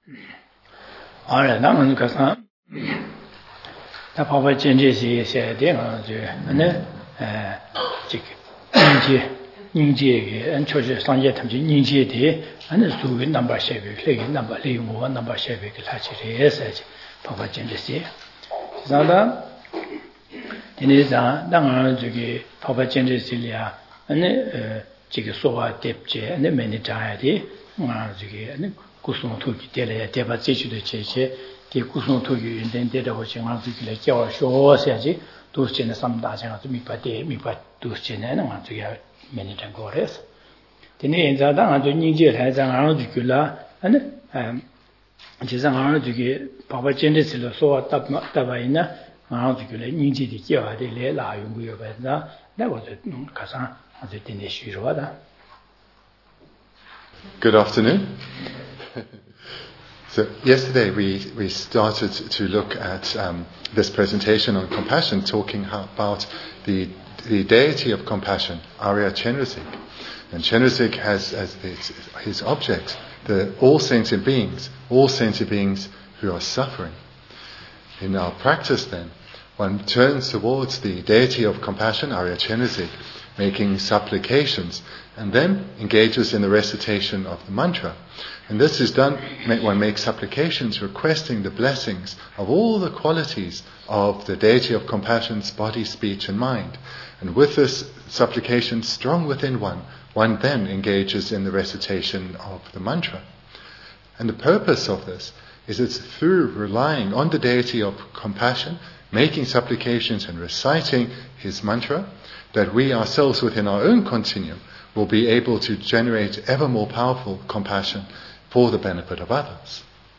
Alright, now I'm going to 다 바바 전제시 세대가 네 닝지에게 안초제 상제 탐지 닝지에 안에 수의 넘버 쉐베 레기 넘버 레이모 넘버 쉐베 같이래서지 바바 전제시 자다 이내자 당을 저기 바바 전제시리아 안에 저기 소화 뎁제 안에 매니저야디 저기 안에 구송 토기 때려야 대바 제주도 제제 디 구송 토기 인덴데라고 정확하게叫说下去都是现在上大家就明白都是现在那这个매니저 거래서 근데 이제 당아도 인제台上 알아도 줄라 아니 지상 알아도 저기 바바 전제실로 소화 답답이나 알아도 줄라 인제디 껴야 돼 라용고요 봐다 내가 가서 아주 되네 쉬러다. Good afternoon. So yesterday we started to look at this presentation on compassion, talking about the deity of compassion, Arya Chenrezig. And Chenrezig has as his object all sentient beings who are suffering. In our practice then, one turns towards the deity of compassion, Arya Chenrezig, making supplications, and then engages in the recitation of the mantra. And this is done, one makes supplications requesting the blessings of all the qualities of the deity of compassion's body, speech and mind. And with this supplication strong within one then engages in the recitation of the mantra. And the purpose of this is it's through relying on the deity of compassion, making supplications and reciting his mantra, that we ourselves within our own continuum will be able to generate ever more powerful compassion for the benefit of others.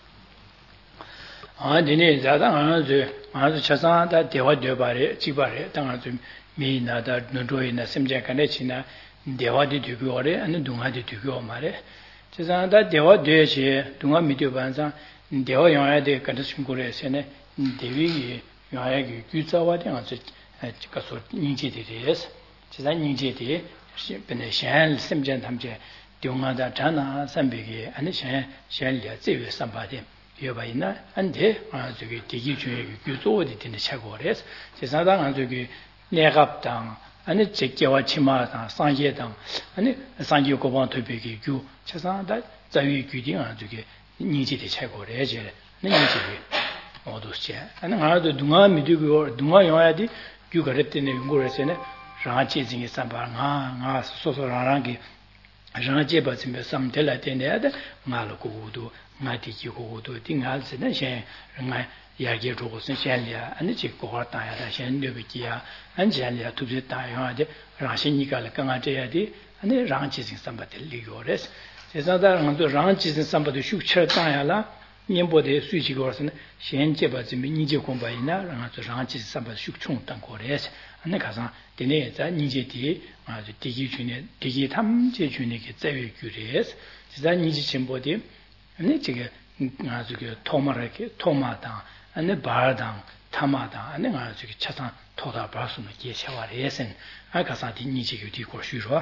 샤 심전 탐제 동아다 자나 삼백에 아니 샤리아 제외 삼바데 여바이나 안데 저기 대기 중에 규조어디 되는 차고래서 제사당 저기 내갑당 아니 제께와 치마당 상예당 아니 상예 고반 토백이 규 제사다 자위 규定저기 니지의 차고래제 니지의 모두세 아니 아도 동아 미디고 동아 영화디 규거랬더니 용고래서네 라치징이 삼바가 소소라랑기 라치바심에 삼텔라 텐데다 말고도 마티기고도 띵할스네 셴nga 야게 조고선 셴리아 아니 지고가다야다 셴르비기야 안젤리아 투비다야데 라신니가를 강아제야디 아니 랑치징 삼바텔 리고레스 제사다랑도 랑치징 삼바도 슈처다야라 년보대 수치고선 셴제바지미 니제 공부이나 랑도 랑치징 삼바 슈총당 고레스 안에 가서 되네 자 니제디 아주 대기 중에 대기 탐제 중에 제외 규례스 진짜 니지 전보디 아니 제가 아주 그 토마당 안에 바당 타마당 안에 아주 차상 토다 바수는 계셔와레선 아 가서 니지 규디 고슈로.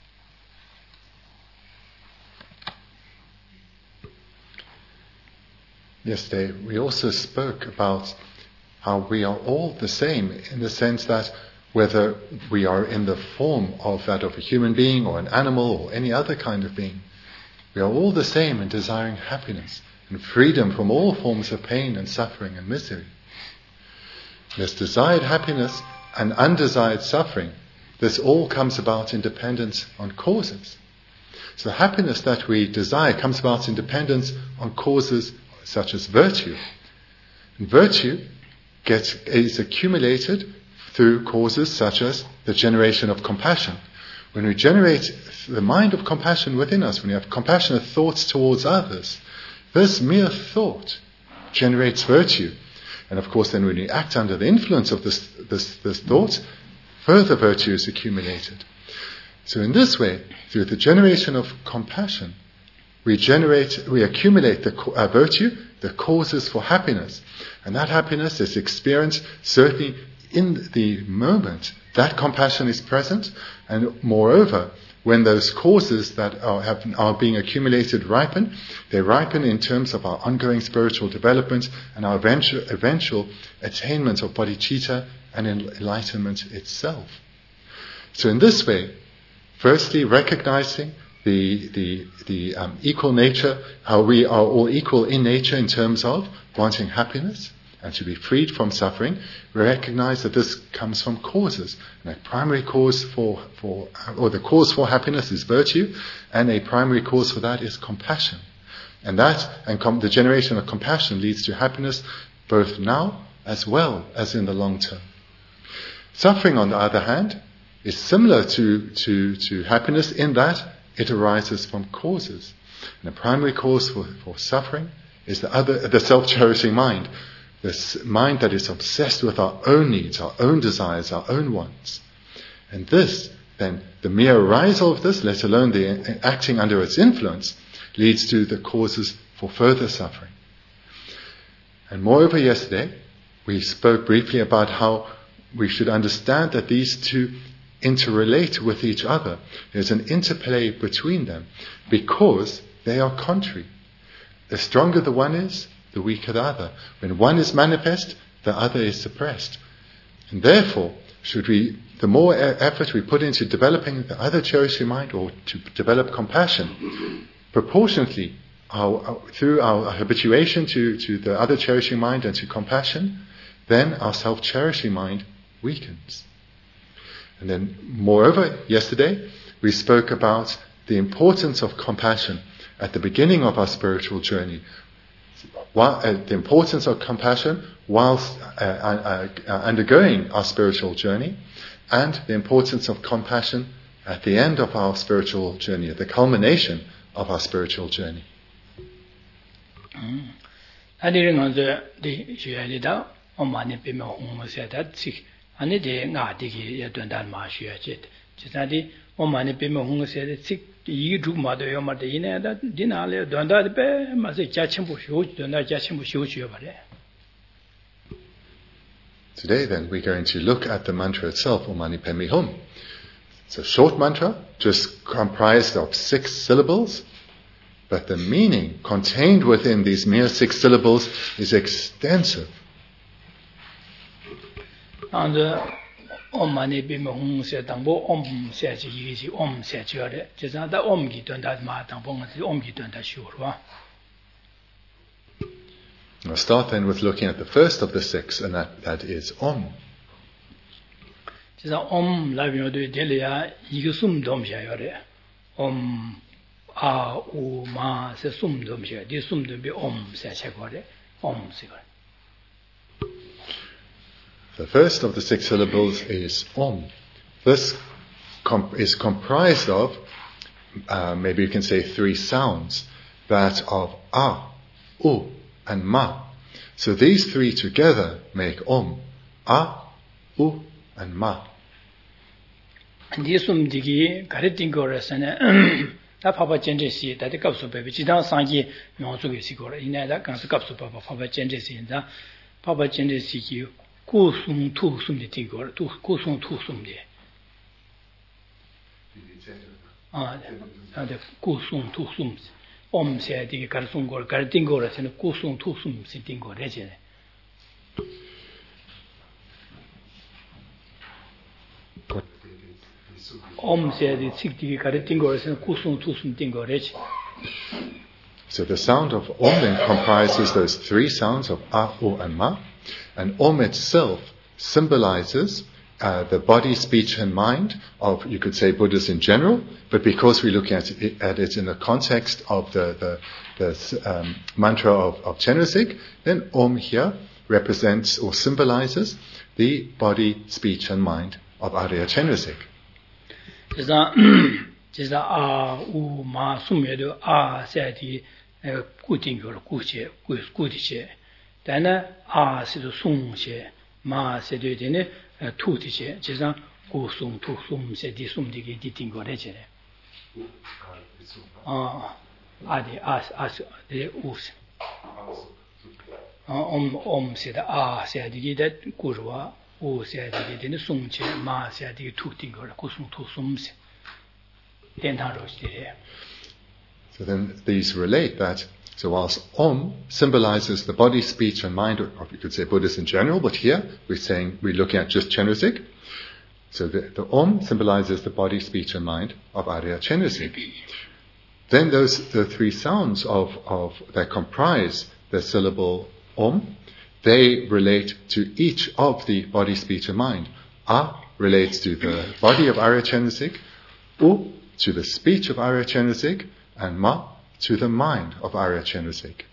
Yesterday we also spoke about how we are all the same in the sense that whether we are in the form of that of a human being or an animal or any other kind of being, we are all the same in desiring happiness and freedom from all forms of pain and suffering and misery. This desired happiness and undesired suffering, this all comes about in dependence on causes. So the happiness that we desire comes about in dependence on causes such as virtue. And virtue is accumulated through causes such as the generation of compassion. When we generate the mind of compassion within us, when we have compassionate thoughts towards others, this mere thought generates virtue. And of course then when we act under the influence of this thought, further virtue is accumulated. So in this way, through the generation of compassion, we accumulate the virtue, the causes for happiness. And that happiness is experienced certainly in the moment that compassion is present, and moreover, when those causes that are being accumulated ripen, they ripen in terms of our ongoing spiritual development and our eventual attainment of bodhicitta and enlightenment itself. So in this way, firstly recognizing the equal nature, how we are all equal in nature in terms of wanting happiness and to be freed from suffering, we recognize that this comes from causes. And a primary cause the cause for happiness is virtue, and a primary cause for that is compassion. And the generation of compassion leads to happiness both now as well as in the long term. Suffering, on the other hand, is similar to happiness in that it arises from causes. And the primary cause for suffering is the self-cherishing mind. This mind that is obsessed with our own needs, our own desires, our own wants. And this, then, the mere arisal of this, let alone the acting under its influence, leads to the causes for further suffering. And moreover, yesterday, we spoke briefly about how we should understand that these two interrelate with each other. There's an interplay between them because they are contrary. The stronger the one is, the weaker the other. When one is manifest, the other is suppressed. And therefore, the more effort we put into developing the other cherishing mind or to develop compassion, proportionately, through our habituation to the other cherishing mind and to compassion, then our self-cherishing mind weakens. And then, moreover, yesterday, we spoke about the importance of compassion at the beginning of our spiritual journey. The importance of compassion whilst undergoing our spiritual journey, and the importance of compassion at the end of our spiritual journey, at the culmination of our spiritual journey. Today then we're going to look at the mantra itself, Om Mani Padme Hum. It's a short mantra, just comprised of 6 syllables, but the meaning contained within these mere 6 syllables is extensive. And Om Mani Padme Hum se tangbo Om se ji yi ji Om se ji re, jisa da Om gi tuan da ma tangbo Om gi tuan da shu ruwa. I'll start then with looking at the first of the 6, and that is Om. Jisa Om la biyo de de ya yi sum dom sha yo re. Om a u ma se sum dom sha, di sum dom bi Om se che ko re. Om se ko. The first of the 6 syllables is Om. This is comprised of, maybe you can say 3 sounds, that of A, U, and Ma. So these 3 together make Om. A, U, and Ma. And this digi karitin go resane. Ta papa chende si, ta de kapsu bebe jidang sangji yongzu ge si go re. Ina da kansu kapsu papa chende si da papa chende si ki ku sum tu sum de ti go re. Tu ku sum tu sum de. De ku sum tu sum. Om se digi kar sum go kar ting go resane ku sum tu sum si ting go re je. Om se di sik digi kar ting go resane ku sum tu sum ting go re je. So the sound of Om then comprises those 3 sounds of A, U, and Ma. And Om itself symbolizes the body, speech, and mind of, you could say, Buddhas in general, but because we look at it in the context of the mantra of Chenrezig, then Om here represents or symbolizes the body, speech, and mind of Arya Chenrezig. Jisa a u ma sum ye do a se di ku ting yo ku che ku di che. Then a se do sum che ma se do de ne tu di che. Jisa ku sum tu sum se di sum di ge di ting go re che. A de u se. Om se da a se di de ku ro u se di de ne sum che ma se di tu ting go re ku sum tu sum se. So then these relate that, so whilst Om symbolizes the body, speech and mind, or we could say Buddhists in general, but here we're looking at just Chenrezig. So the Om symbolizes the body, speech and mind of Arya Chenrezig. Then the three sounds that comprise the syllable Om, they relate to each of the body, speech and mind. A relates to the body of Arya Chenrezig, U to the speech of Arya Chenrezig, and Ma to the mind of Arya Chenrezig.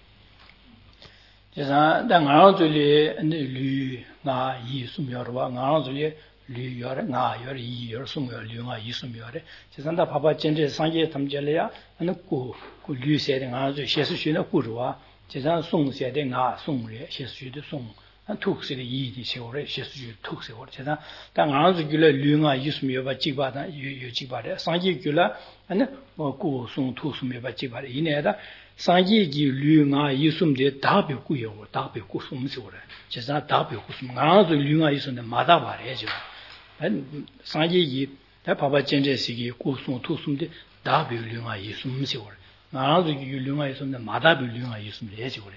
tukse yi di chegore shesu tukse gore cheda ta ngangzu gyula lyunga yisum yoba jigba da yu jigba de sangi gyula ane ku sung tusum yoba jigba de ine da sangi gi lyunga yisum de dabe ku yo dabe ku sum se gore cheda dabe ku sum ngangzu lyunga yisum de mada bare je sangi gi da baba jenje sigi ku sung tusum de dabe lyunga yisum se gore ngangzu gi lyunga yisum de mada be lyunga yisum de je gore.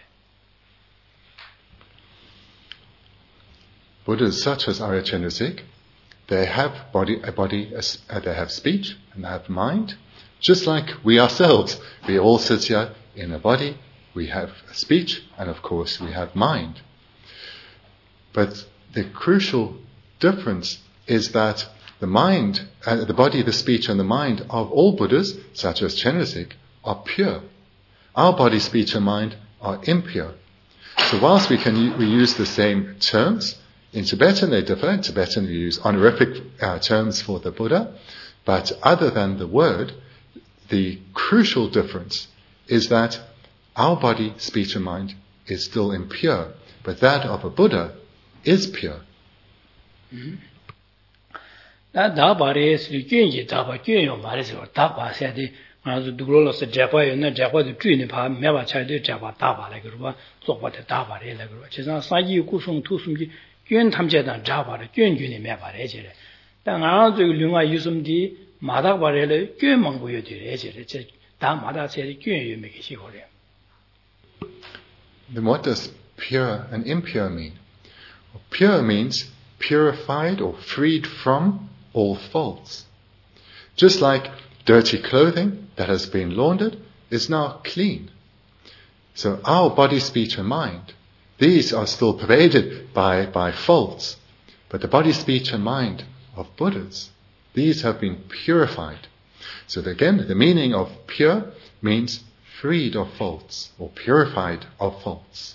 Buddhas such as Arya Chenrezig, they have they have speech and they have mind, just like we ourselves. We all sit here in a body, we have speech, and of course we have mind. But the crucial difference is that the mind, the body, the speech, and the mind of all Buddhas, such as Chenrezig, are pure. Our body, speech, and mind are impure. So whilst we use the same terms, in Tibetan they differ. In Tibetan we use honorific terms for the Buddha, but other than the word, the crucial difference is that our body, speech and mind is still impure, but that of a Buddha is pure. Then what does pure and impure mean? Well, pure means purified or freed from all faults. Just like dirty clothing that has been laundered is now clean. So our body, speech and mind, these are still pervaded by faults. But the body, speech and mind of Buddhas, these have been purified. So again, the meaning of pure means freed of faults or purified of faults.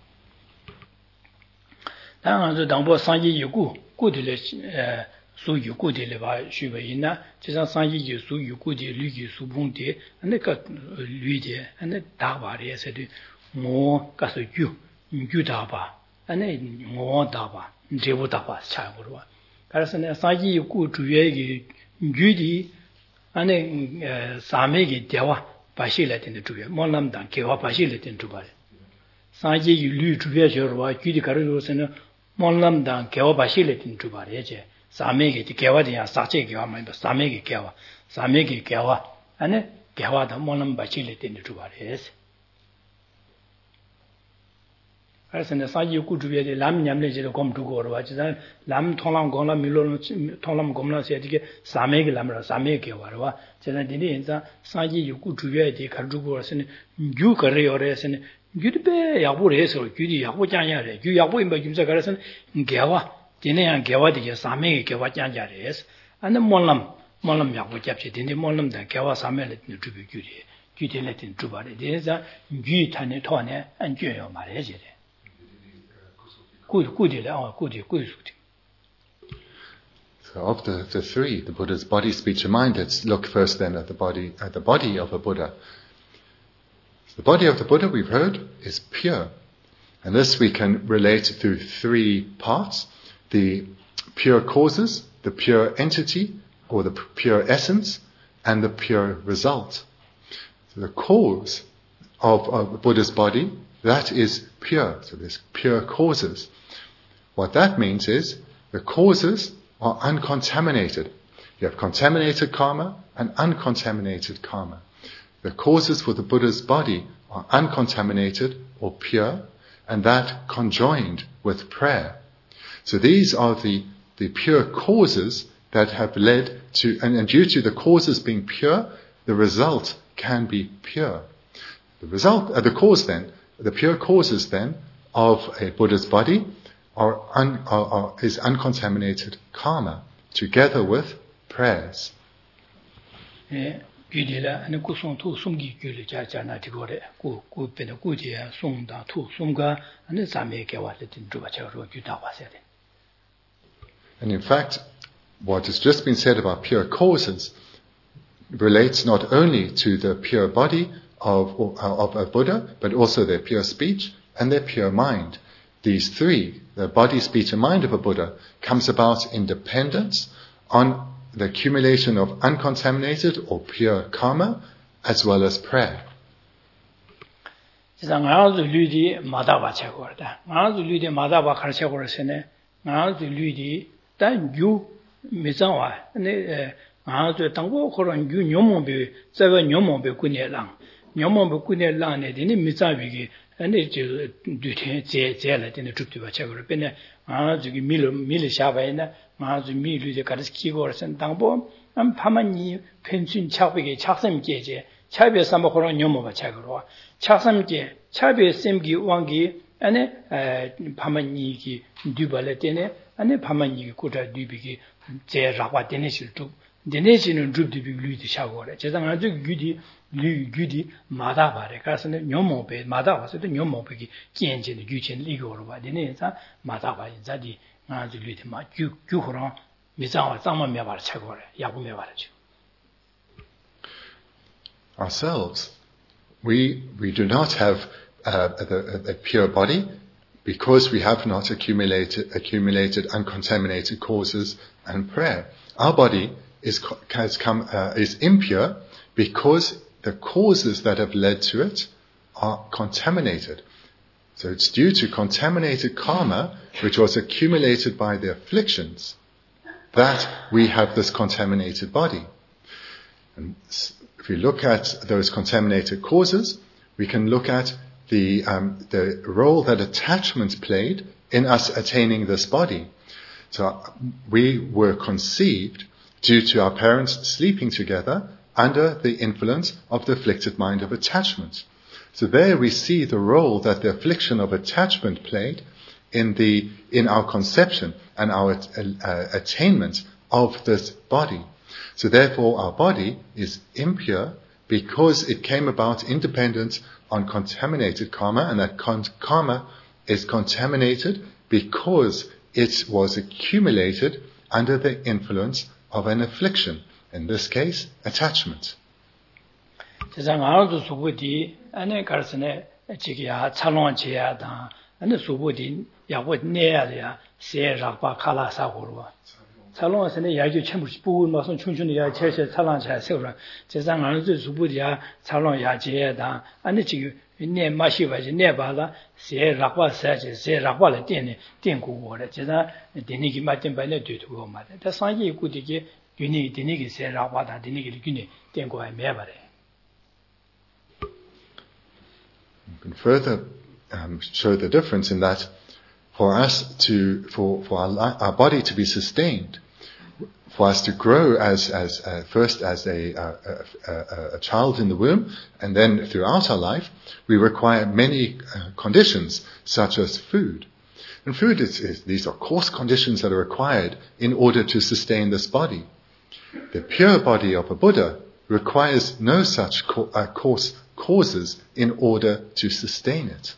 So of the three, the Buddha's body, speech and mind, let's look first then at the body of a Buddha. So the body of the Buddha, we've heard, is pure. And this we can relate through three parts: the pure causes, the pure entity, or the pure essence, and the pure result. So the cause of the Buddha's body, that is pure. So there's pure causes. What that means is the causes are uncontaminated. You have contaminated karma and uncontaminated karma. The causes for the Buddha's body are uncontaminated or pure, and that conjoined with prayer. So these are the pure causes that have led to, and due to the causes being pure, the result can be pure. The pure causes then of a Buddha's body is uncontaminated karma, together with prayers. And in fact, what has just been said about pure causes relates not only to the pure body of a Buddha, but also their pure speech and their pure mind. These three, the body, speech and mind of a Buddha, comes about in dependence on the accumulation of uncontaminated or pure karma, as well as prayer. And it do zela in the trip to Bachago, Pena, Mili Shabana, Mazu Milu, the Karaskigors and Tambo, and Pamani, Pension Chapige, Chasam Geje, Chabe Samahoro Nyomo Bachagro, Chasam Ge, Chabe Semgi Wangi, and Pamaniki Dubaletene, and a Pamani Kuta Dubigi, Ze Rapatenis to the nation and droop to be glued to Shagore. Chesanga Gudi, Madava, the Carson, Yomope, Madava, the Yomope, Kienjin, the Guchin, Ligor, the Neza, Madava, Zadi, Mazulitma, Juhora, Mizawa, Sama Mevar Chagore, Yabumevaraj. Ourselves, we do not have a pure body because we have not accumulated uncontaminated causes and prayer. Our body is impure because the causes that have led to it are contaminated. So it's due to contaminated karma, which was accumulated by the afflictions, that we have this contaminated body. And if we look at those contaminated causes, we can look at the role that attachment played in us attaining this body. So we were conceived due to our parents sleeping together under the influence of the afflicted mind of attachment. So there we see the role that the affliction of attachment played in our conception and our attainment of this body. So therefore our body is impure because it came about independent on contaminated karma, and that karma is contaminated because it was accumulated under the influence of an affliction, in this case, attachment. Salon is in the Yaju Chamber Spoon, Mason Chunchun Church, Salon Chasura, Cezangan Zubudia, Salon Yajeda, and the Chigu, near Mashiva, Nebala, Se Rapa Sages, Se Rapala Dene, Tinku water, Cezan, Denigi Martin by Ledu to go mother. The Sanji could get unique Denigi Se Rapata, Denigi Guni, Tenko and Mevare. You can further show the difference in that for our body to be sustained, for us to grow first as a child in the womb, and then throughout our life, we require many conditions, such as food. And food these are coarse conditions that are required in order to sustain this body. The pure body of a Buddha requires no such coarse causes in order to sustain it.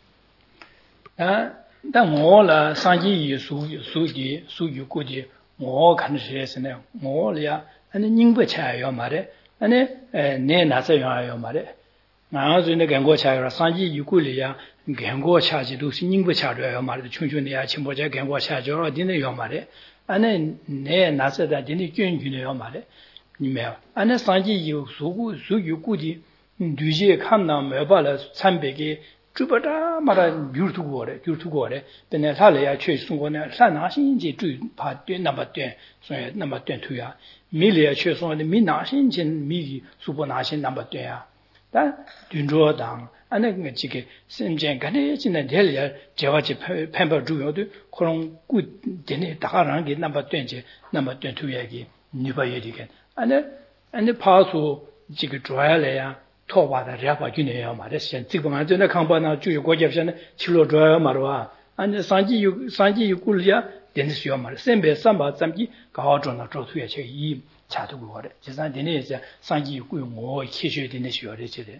More countries and more, and in Yingbucha, your mother, and ne Nasa, your mother. Now, in the Gangocha, Sanji, Yukulia, Gango charge, losing Yingbucha, your mother, Chunjunia, Chimboja, Gango charge, or dinner, your mother, and then ne Nasa, that didn't join your mother. Email. And the Sanji, you so Yukudi, Duji, Kanam, Mabala, Sambegi, 주버다 말아 귤투고래 근데 살래야 최 송고네 산나신지 주 파된 넘버된所以넘버된 투야 미래야 최 송의 미나신진 미 수보나신 넘버된야 다 균조당 안에 그 지게 심전 간에 지는 될려 제와지 펜버 주요도 그런 꾸 되네 다가라는 게 넘버된 투야기 니바예디게 안에 파수 지게 줘야래야 토바다 랴바 주네요 말했어요. 지금 안전에 강반나 주요 고접선에 칠로 줘야 말와 안에 산지 꿀이야 된수요 말 셈베 삼바 잠기 가오존나 조수에 제이 차도고 그래. 지산 되네 이제 산지 꿀 뭐 키셔야 되는 시어래 제대.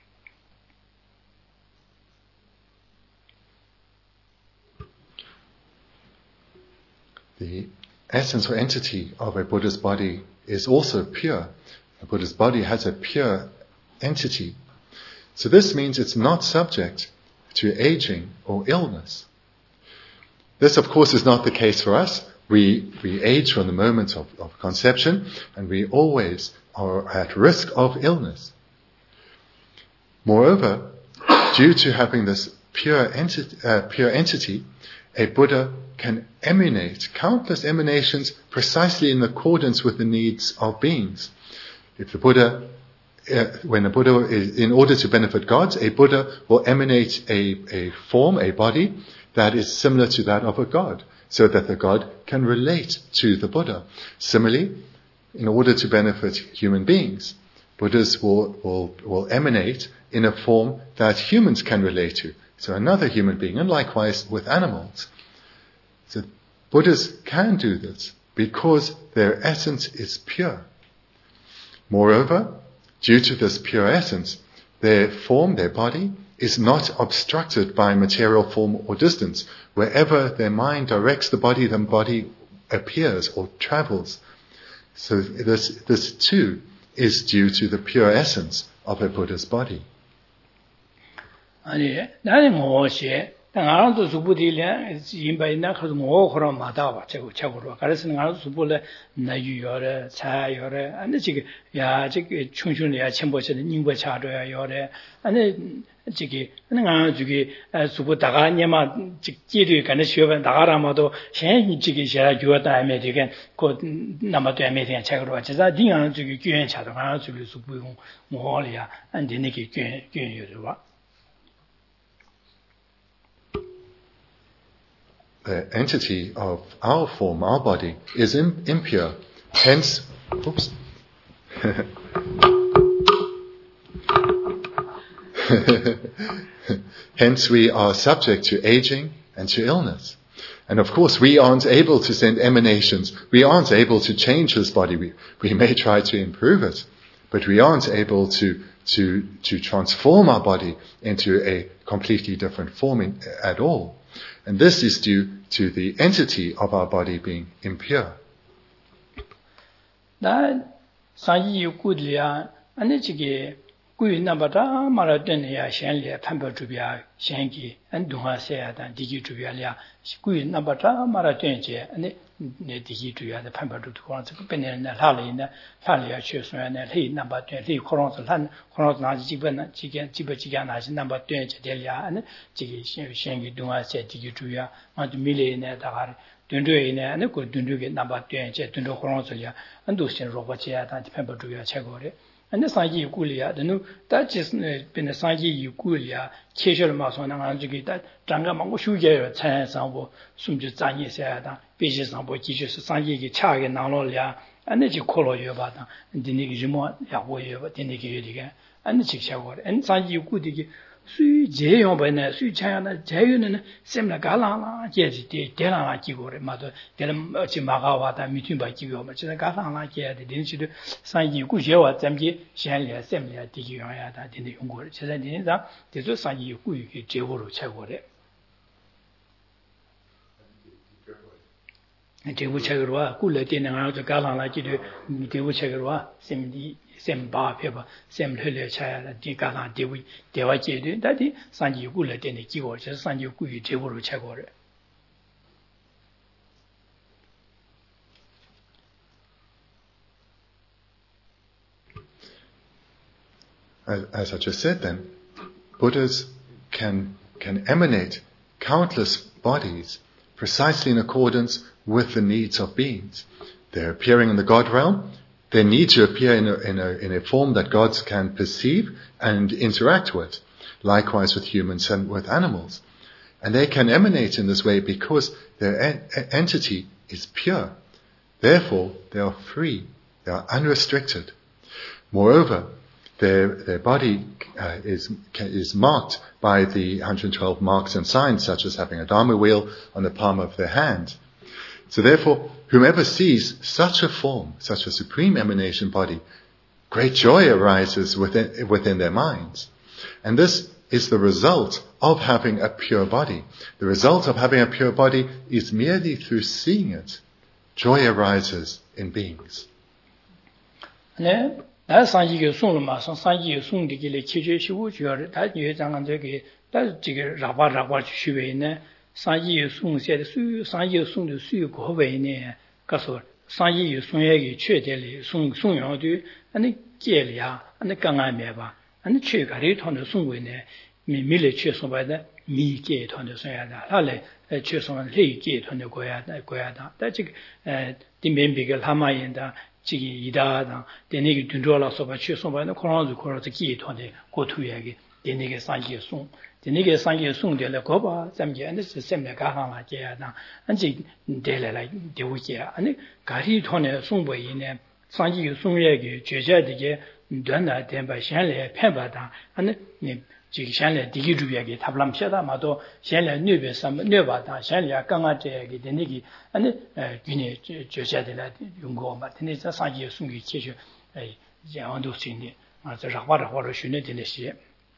The essence or entity of a Buddha's body is also pure. A Buddha's body has a pure entity. So this means it's not subject to aging or illness. This, of course, is not the case for us. We age from the moment of conception, and we always are at risk of illness. Moreover, due to having this pure entity, a Buddha can emanate countless emanations precisely in accordance with the needs of beings. If the Buddha when a Buddha is, in order to benefit gods, a Buddha will emanate a form, a body, that is similar to that of a god, so that the god can relate to the Buddha. Similarly, in order to benefit human beings, Buddhas will emanate in a form that humans can relate to, so another human being, and likewise with animals. So Buddhas can do this because their essence is pure. Moreover, due to this pure essence, their form, their body, is not obstructed by material form or distance. Wherever their mind directs the body appears or travels. So this too is due to the pure essence of a Buddha's body. 아니, 나는 뭐시 나도 수부디래 인바이나 그래서 뭐 그런 마다와 제고로 그래서 나도 수부래 나유여래 차여래 아니 지금 야 저기 충충이야 첨보시는 인과 차도야 요래 아니 저기 내가 저기 수부다가 냐마 직지리 간에 쉬어봐 나가라마도 현 저기 제가 주었다 하면 되게 그 남아도 하면 되게 제가로 제가 딩한 저기 교연 차도 가서 저기 수부용 뭐리야 안 되는 게 교연이요 봐. The entity of our form, our body, is impure. Hence, hence we are subject to aging and to illness. And of course, we aren't able to send emanations. We aren't able to change this body. We may try to improve it, but we aren't able to transform our body into a completely different form at all. And this is due to the entity of our body being impure. 나 사이 요구들이야 아니 지게 구이나바다 말하더니야 현리에 판별주비야 현기 안동하세야다 디기주비야야 구이나바다 말하더니제 아니 네 디기주야의 판별주도 그런서 그ben에는 하리나 하리야 최소야네 리 나바더 리 코론스 한 코론스 나지 집은 지게 나지 나바더 제델야 아니 지게 현기 동하세 디기주야 아주 밀레네 다가리 든드에네 아니 그 든드게 나바더 제 든드 코론스야 안도신 로바체야다 판별주야 최고래 and sanji gulia the new that just been a sanji gulia casual mason and that Janga Mango Shuja, Chan Sambo, Sumju Zani Sada, Beji Sambo, Jesus, Sanji, Chag and Nalolia, and the Jikolo Yavata, and the Nigimo, Yahoya, the Nigga, and the Chikshawa, and Sanji Gudi. Sui Jayon by Sui China, Jayon, Semla Galana, yes, Delana Kigore, Mother, Delam Chimagawata, meeting by Kigo, but Galana, yeah, the Dinsu, Sanji Gujawa, Zamji, Shanlia, Semlia, Digioyata, in the Ungur, Chazadinza, the Sanji Gui, Jevoro, Chagore. And Jewu Chagarwa, Kula dinner out of Galana, Jewu Chagarwa, Sem Bar paper, Sem Hiller Chaya, Digana, Dewa Jedu, that is Sanji Gula Deni Kigo, just Sanji Gui, Jevoro Chagore. As I just said then, Buddhas can emanate countless bodies precisely in accordance with the needs of beings. They're appearing in the God realm. They need to appear in a form that gods can perceive and interact with. Likewise with humans and with animals. And they can emanate in this way because their entity is pure. Therefore, they are free. They are unrestricted. Moreover, their body is marked by the 112 marks and signs, such as having a Dharma wheel on the palm of their hand. So therefore, whomever sees such a form, such a supreme emanation body, great joy arises within their minds. And this is the result of having a pure body. The result of having a pure body is merely through seeing it. Joy arises in beings. 네, 다 상기가 송을마 상기가 송디기를 체제시고 주어를 다 예장한 저기 다 지금 라바라바 주시베네 상기가 송세의 수 상기가 송의 수 고베네 가서 상기가 송에게 최대리 송용도 아니 깨리야 아니 강아매바 아니 최가리 통의 송외네 미밀의 최송바다 미게 통의 송야다 할래 최송은 레게 통의 고야다 다 지금 디멘비가 하마인다 지기 이다다 데네기 둔조라서 봐 최송바는 코로나도 코로나 기에 통의 고투야게 데네게 상기가 송 데네게 상기가 송될 거봐 잠게 안에 시스템에 가하마 제야다 안지 데래라 데우지야 아니 가리 통의 송보이네 상기가 송야게 제자되게 된다 된바 샹래 팬바다 아니 지기 샹래 디기 주비야게 탑람샤다 마도 샹래 뇌베삼 뇌바다 샹래 강아제게 데네기 아니 균이 제자되라 용고 마트네 상기가 송기 제주 양도 신이 맞아 라바라바로 쉬네 되네시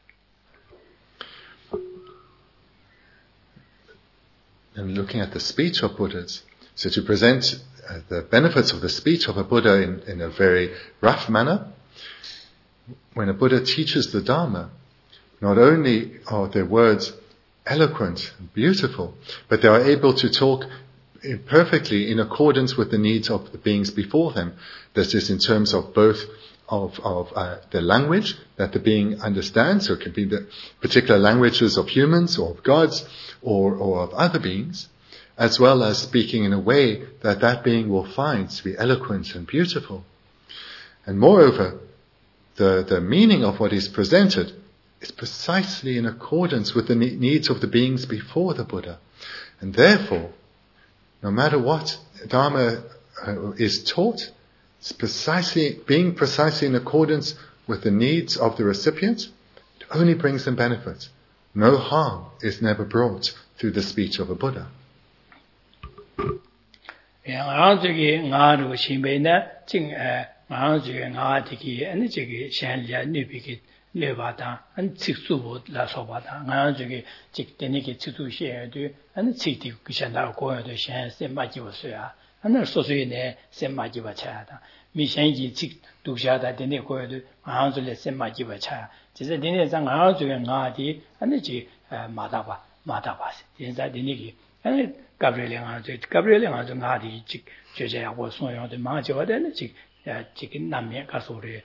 And looking at the speech of Buddhas, so to present the benefits of the speech of a Buddha in a very rough manner, when a Buddha teaches the Dharma, not only are their words eloquent and beautiful, but they are able to talk perfectly in accordance with the needs of the beings before them. This is in terms of both of the language that the being understands, so it can be the particular languages of humans or of gods or of other beings, as well as speaking in a way that that being will find to be eloquent and beautiful. And moreover, the meaning of what is presented is precisely in accordance with the needs of the beings before the Buddha. And therefore, no matter what Dharma is taught, it's precisely in accordance with the needs of the recipient. It only brings them benefit. No harm is never brought through the speech of a Buddha. 네바다 안 직수부 라서바다 나 저기 직대니게 직수시에도 안 직디 그잖아 고여도 셴세 맞지었어야 안을 소소이네 셈맞지바차다 미생기 직 두샤다 되네 고여도 아한줄에 셈맞지바차 진짜 되네 장 아한줄에 나디 안지 마다바스 진짜 되니기 아니 가브리엘이 아주 나디 직 제제하고 소용도 마저다네 직 남면 가서리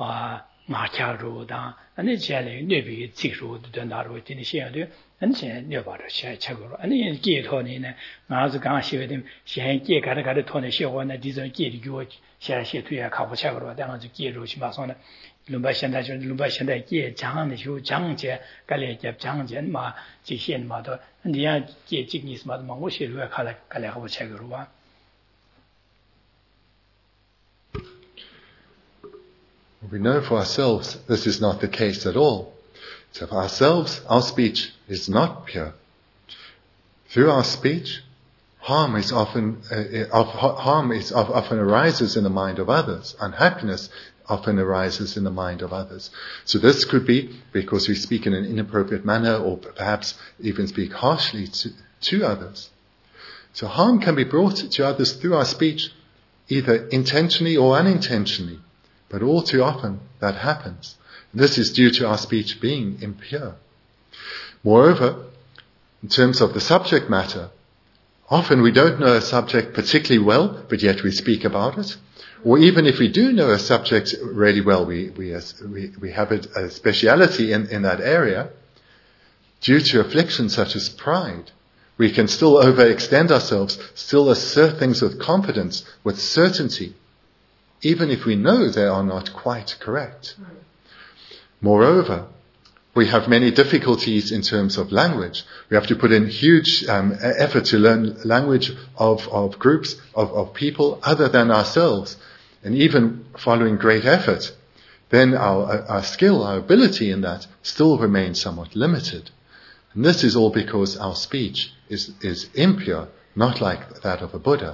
마차로다 아니 제래 뇌비 직로도 된다로 되는 시에도 안제 뇌바로 샤차고로 아니 기토니네 나즈 강시거든 시행기 가르가르 토네 시원나 디저 기리고 샤시투야 가보차고로 당아지 기로 심마선에 lumba现在界讲的就讲解갈래제 장제 마 지신 마도 니야 계 직니스 마도 망고 시루야 갈래 하고 책으로 와 We know for ourselves this is not the case at all. So for ourselves, our speech is not pure. Through our speech, harm often arises in the mind of others. Unhappiness often arises in the mind of others. So this could be because we speak in an inappropriate manner, or perhaps even speak harshly to others. So harm can be brought to others through our speech, either intentionally or unintentionally. But all too often that happens. This is due to our speech being impure. Moreover, in terms of the subject matter, often we don't know a subject particularly well, but yet we speak about it. Or even if we do know a subject really well, we have a speciality in that area, due to afflictions such as pride, we can still overextend ourselves, still assert things with confidence, with certainty, even if we know they are not quite correct. Moreover, we have many difficulties in terms of language. We have to put in huge effort to learn language of groups, of people other than ourselves. And even following great effort, then our skill, our ability in that still remains somewhat limited. And this is all because our speech is impure, not like that of a Buddha.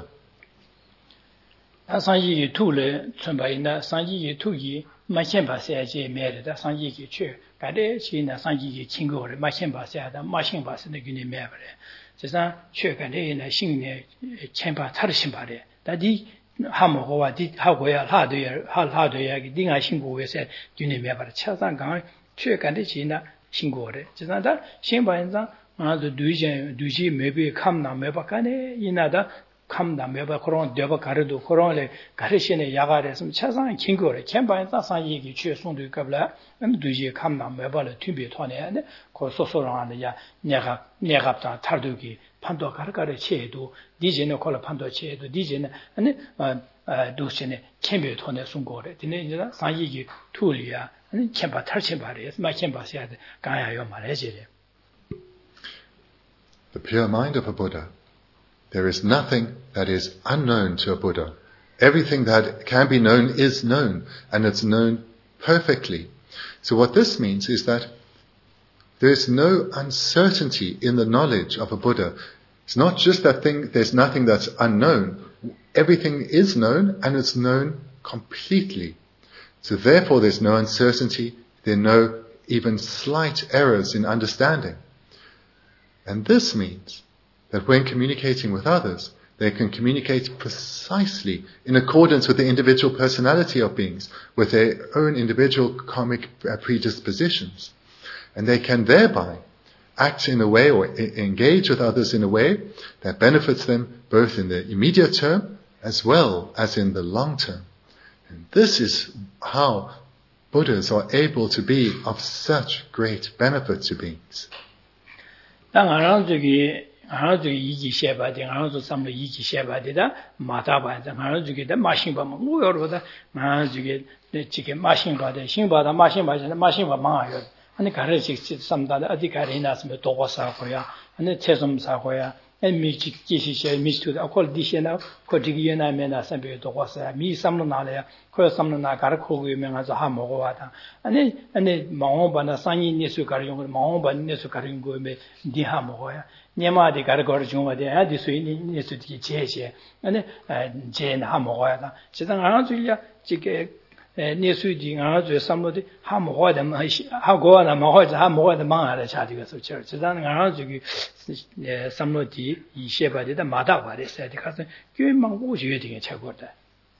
kamda meba koron deba karidu koron le karishine yagare sum chasang kingore kemba sa sanyi gi chue sondu kabla am duji kamda meba le tumbi thone ne ko sosorang ya nyagap ta tardu gi pando karkare chedu dijene kola pando chedu dijene ane dusene kembe thone sungore dine ina sanyi gi tuliya ane kemba tarchen bare ma kemba sia gaya yo maleje. The pure mind of a Buddha. There is nothing that is unknown to a Buddha. Everything that can be known is known, and it's known perfectly. So what this means is that there is no uncertainty in the knowledge of a Buddha. It's not just that there's nothing that's unknown. Everything is known, and it's known completely. So therefore there's no uncertainty, there are no even slight errors in understanding. And this means that when communicating with others, they can communicate precisely in accordance with the individual personality of beings, with their own individual karmic predispositions. And they can thereby act in a way or engage with others in a way that benefits them both in the immediate term as well as in the long term. And this is how Buddhas are able to be of such great benefit to beings. 아주 이기 셰바데 아주 삼로 이기 셰바데다 마다바데 아주 주게다 마신바 뭐 여러다 아주게 지게 마신바데 신바다 마신바 망아요 아니 가르치 삼다데 어디가리 나스면 도고사고야 아니 최섬사고야 미치 기시셰 미스투다 아콜 디셰나 코디기에나메나 삼베 도고사 미 삼로 나래야 코 삼로 나 가르코고 유명하서 하 먹어와다 아니 망오바나 상이 니수 가르용 망오바 니수 가르용 거메 디하 먹어야 nyamadi gargor jungwa de adi sui ni su ti cheche ane je na mo ya chidang ang zu ya jike ni su di ang zu samlo de ha mo de ha go na mo ha mo de mang ala cha de so che chidang ang zu gi samlo di yi she ba de ma da ba de sa de ka se gyu mang bu jue de che go de.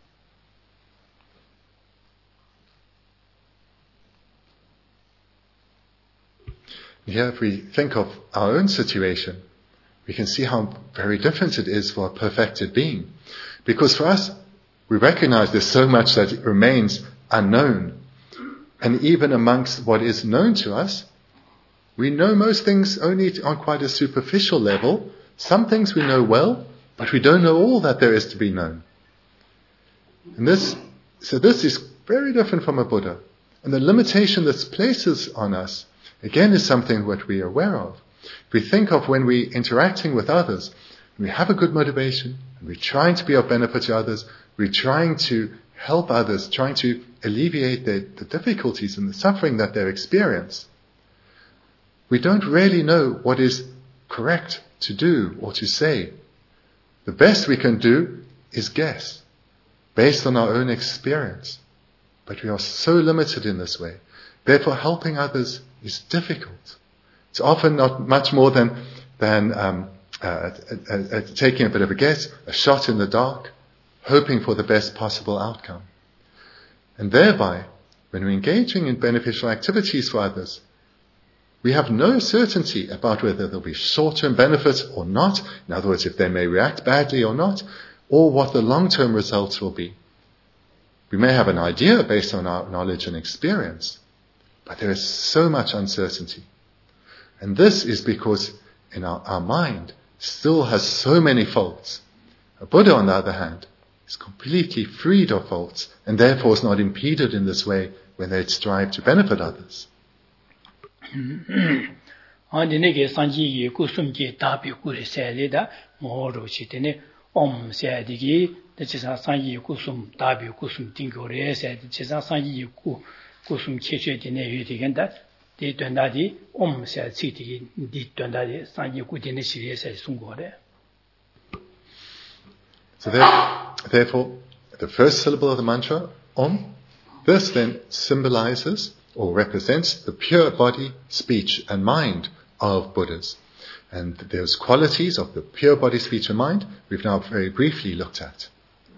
Here, if we think of our own situation, we can see how very different it is for a perfected being. Because for us, we recognize there's so much that remains unknown. And even amongst what is known to us, we know most things only on quite a superficial level. Some things we know well, but we don't know all that there is to be known. And this is very different from a Buddha. And the limitation this places on us again is something that we are aware of. If we think of when we're interacting with others, we have a good motivation, and we're trying to be of benefit to others, we're trying to help others, trying to alleviate the difficulties and the suffering that they experience, we don't really know what is correct to do or to say. The best we can do is guess, based on our own experience. But we are so limited in this way. Therefore, helping others is difficult. It's often not much more than taking a bit of a guess, a shot in the dark, hoping for the best possible outcome. And thereby, when we're engaging in beneficial activities for others, we have no certainty about whether there'll be short-term benefit or not, in other words, if they may react badly or not, or what the long-term results will be. We may have an idea based on our knowledge and experience, but there is so much uncertainty. And this is because in our mind still has so many faults. A Buddha, on the other hand, is completely freed of faults and therefore is not impeded in this way when they strive to benefit others. So therefore, the first syllable of the mantra, Om, this then symbolizes or represents the pure body, speech and mind of Buddhas. And those qualities of the pure body, speech and mind we've now very briefly looked at.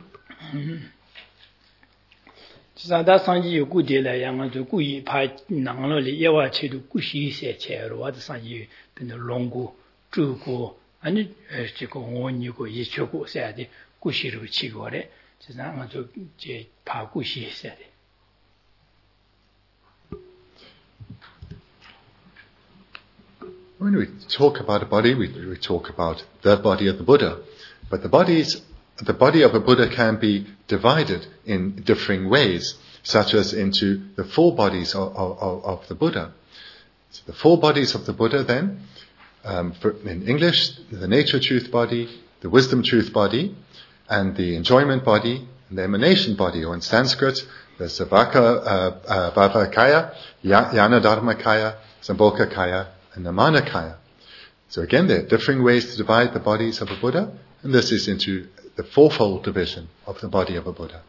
When we talk about a body, we talk about the body of the Buddha. But the body of a Buddha can be divided in differing ways, such as into the four bodies of the Buddha. So the four bodies of the Buddha then, in English, the nature truth body, the wisdom truth body, and the enjoyment body, and the emanation body, or in Sanskrit, the Savaka Bhavakaya, Jnana Dharmakaya, Sambhogakaya, and the Manakaya. So again, there are differing ways to divide the bodies of a Buddha, and this is into the fourfold division of the body of a Buddha.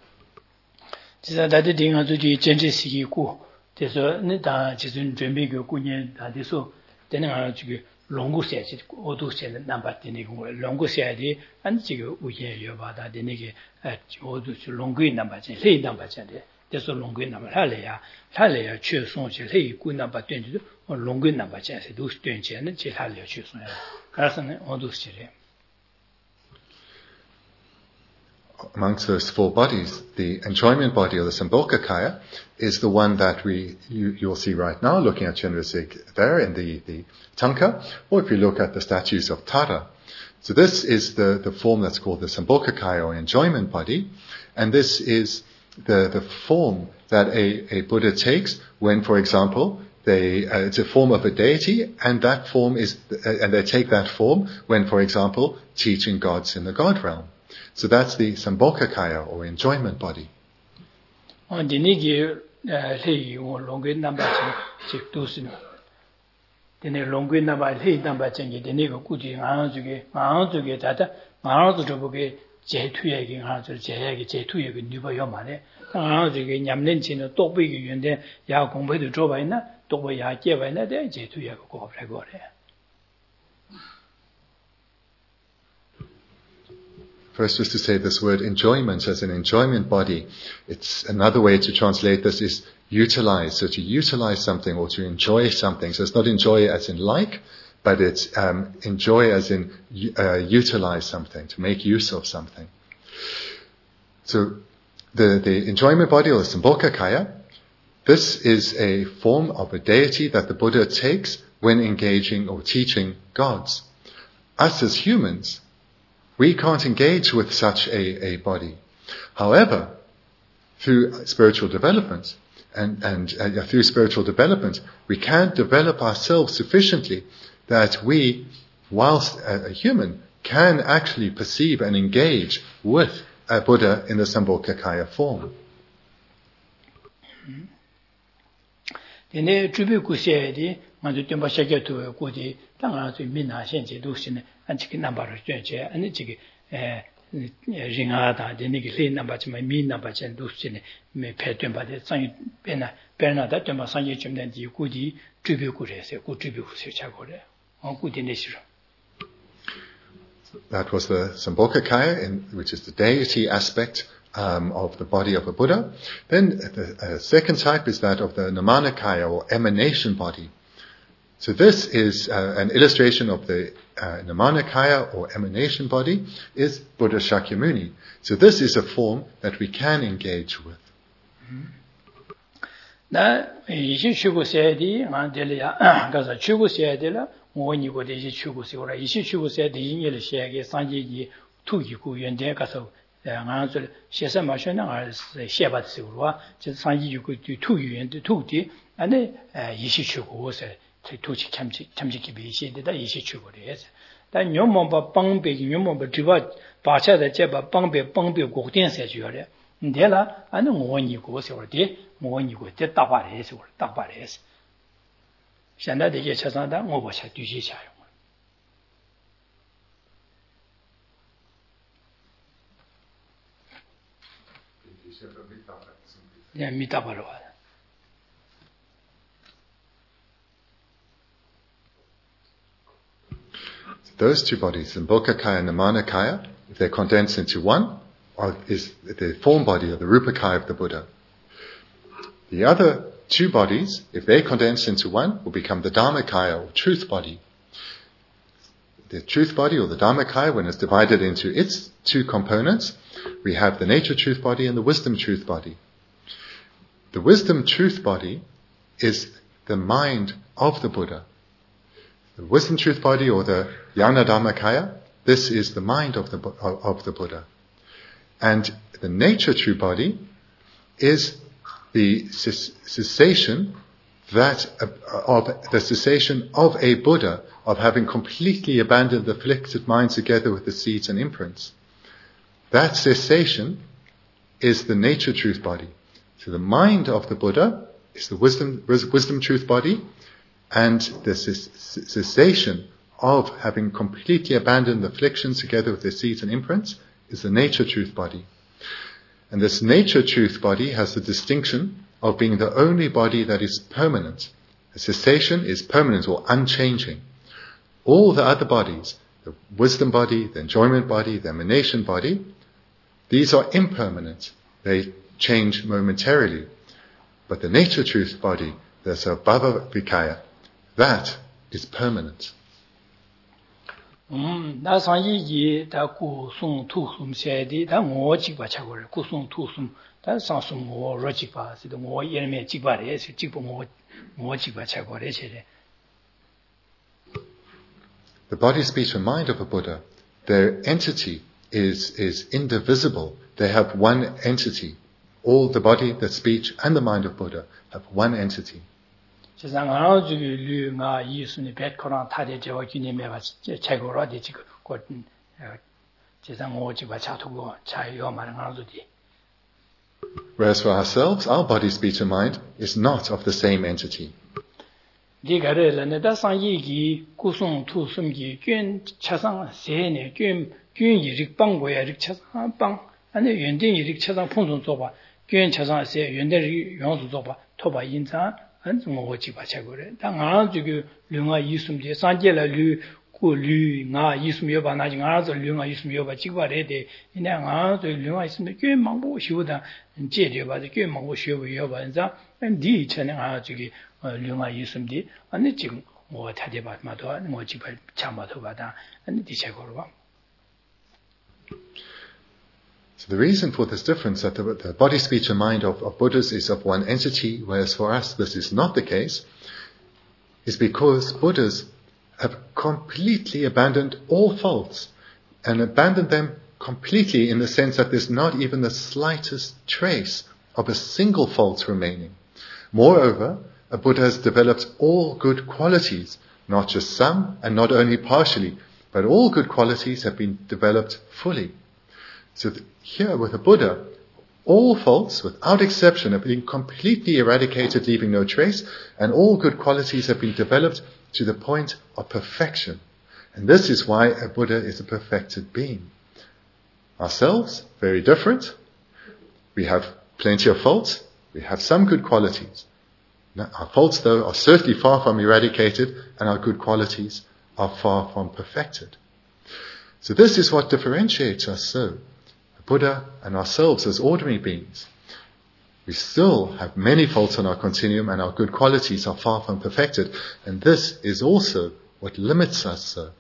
Amongst those four bodies, the enjoyment body, or the Sambhogakaya, is the one that you'll see right now, looking at Chenrezig there in the Tanka, or if you look at the statues of Tara. So this is the form that's called the Sambhogakaya, or enjoyment body, and this is the form that a Buddha takes when, for example, it's a form of a deity, and that form and they take that form when, for example, teaching gods in the God realm. So that's the Sambhogakaya, or enjoyment body. First, just to say this word enjoyment as an enjoyment body. It's another way to translate this is utilize. So to utilize something or to enjoy something. So it's not enjoy as in like, but it's enjoy as in utilize something, to make use of something. So the enjoyment body, or the Sambhogakaya, this is a form of a deity that the Buddha takes when engaging or teaching gods. Us as humans, we can't engage with such a body. However, through spiritual development, through spiritual development, we can develop ourselves sufficiently that we, whilst a human, can actually perceive and engage with a Buddha in the Sambhogakaya form. That was the Sambhogakaya, which is the deity aspect of the body of a Buddha. Then the second type is that of the Namanakaya, or emanation body. So this is an illustration of the Namanakaya, or emanation body, is Buddha Shakyamuni. So this is a form that we can engage with. 나 이제 추구세디 안들이야 가서 추구세디라 뭐니고 되지 추구세라 이제 추구세디 인일을 시에게 상지기 투기고 연대 가서 안저 시선 마셔나 알 시에바스로와 저 상지고 투유연대 투디 안에 이제 추구세 투치 참지 비시데다 이제 추구래서 단 녀mom바 빵베기 녀mom바 지바 바차다 제바 빵베 고된세 주요래 내가 아는 뭐니고 세월디 뭐니고 때 따바래서 따바래서 현在的차상다 뭐 차 뒤지 차용 야 미따바로 와 Those two bodies, the Mbokakaya and the Manakaya, if they're condensed into one, is the form body or the Rupakaya of the Buddha. The other two bodies, if they condense into one, will become the Dharmakaya or truth body. The truth body or the Dharmakaya, when it's divided into its two components, we have the nature truth body and the wisdom truth body. The wisdom truth body is the mind of the Buddha. The wisdom truth body or the Jnana Dharmakaya, this is the mind of the Buddha. And the nature true body is the cessation of a Buddha, of having completely abandoned the afflicted mind together with the seeds and imprints. That cessation is the nature truth body. So the mind of the Buddha is the wisdom truth body, and the cessation of having completely abandoned the afflictions together with their seeds and imprints is the nature truth body. And this nature truth body has the distinction of being the only body that is permanent. The cessation is permanent or unchanging. All the other bodies, the wisdom body, the enjoyment body, the emanation body, these are impermanent. They change momentarily. But the nature truth body, the Sabhava Vikaya, that is permanent. 나 상이기 다 구송 투숨 세디 다 뭐지바 차고를 구송 투숨 다 상숨 뭐 로지바 시도 뭐 예매 지바래 지고 뭐지바 차고래 제래. The body, speech and mind of a Buddha, their entity is indivisible. They have one entity. All the body, the speech and the mind of Buddha have one entity. 세상 하나 중에 류가 이순이 백코랑 타대 저와 기념해가 최고로 되지 그 세상 오지가 차토고 차요 말은 하나도지. Whereas for ourselves, our body, speech and mind is not of the same entity. 네가래는 다상이기 구송 투숨기 균 차상 세네 균 이릭방고야 이릭차상 방 아니 연된 이릭차상 풍선 줘봐 균 차상 세 연된 용수 줘봐 토바 인자 뭐지바 차고래 당아 저기 류가 이숨지 산제라 류가 이숨여 봐 나지 가서 류가 이숨여 봐 지바래데 그냥 아 저 류가 있으면 꽤 망고 쉬우다 제려 봐 꽤 망고 쉬우여 봐자 디 전에 아 저기 류가 이숨지 아니 지금 뭐 타대 봐마도 뭐 지바 참마도 봐다 아니 디 차고로 봐. So the reason for this difference, that the body, speech and mind of Buddhas is of one entity, whereas for us this is not the case, is because Buddhas have completely abandoned all faults, and abandoned them completely in the sense that there's not even the slightest trace of a single fault remaining. Moreover, a Buddha has developed all good qualities, not just some and not only partially, but all good qualities have been developed fully. So here with a Buddha, all faults, without exception, have been completely eradicated, leaving no trace, and all good qualities have been developed to the point of perfection. And this is why a Buddha is a perfected being. Ourselves, very different. We have plenty of faults. We have some good qualities. Now, our faults, though, are certainly far from eradicated, and our good qualities are far from perfected. So this is what differentiates us so. Buddha and ourselves as ordinary beings. We still have many faults on our continuum, and our good qualities are far from perfected, and this is also what limits us so.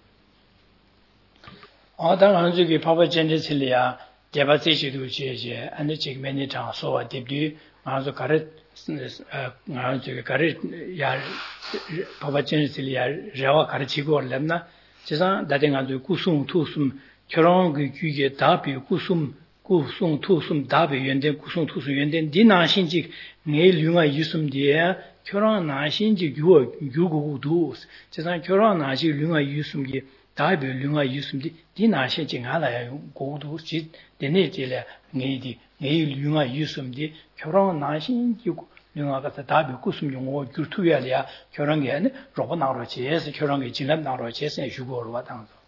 nga 저기 가르 야 바바전실 야 레와 가르치고 올렸나 제가 나den가 구숨 투숨 결혼 그 규게 답이 구숨 투숨 답이 연된 구숨 투숨 연된 디나신직 내일 융아 유숨디에 결혼 나신직 유고도 제가 결혼 나시 융아 유숨기 답이 융아 유숨디 디나신직 하나야 고도 지 되네지래 내디 내일 융아 유숨디 결혼 나신직 융아가 답이 구숨 용어 줄투야리아 결혼게 아니 로고 나로지에서 결혼게 진압 나로지에서 유고로 왔다.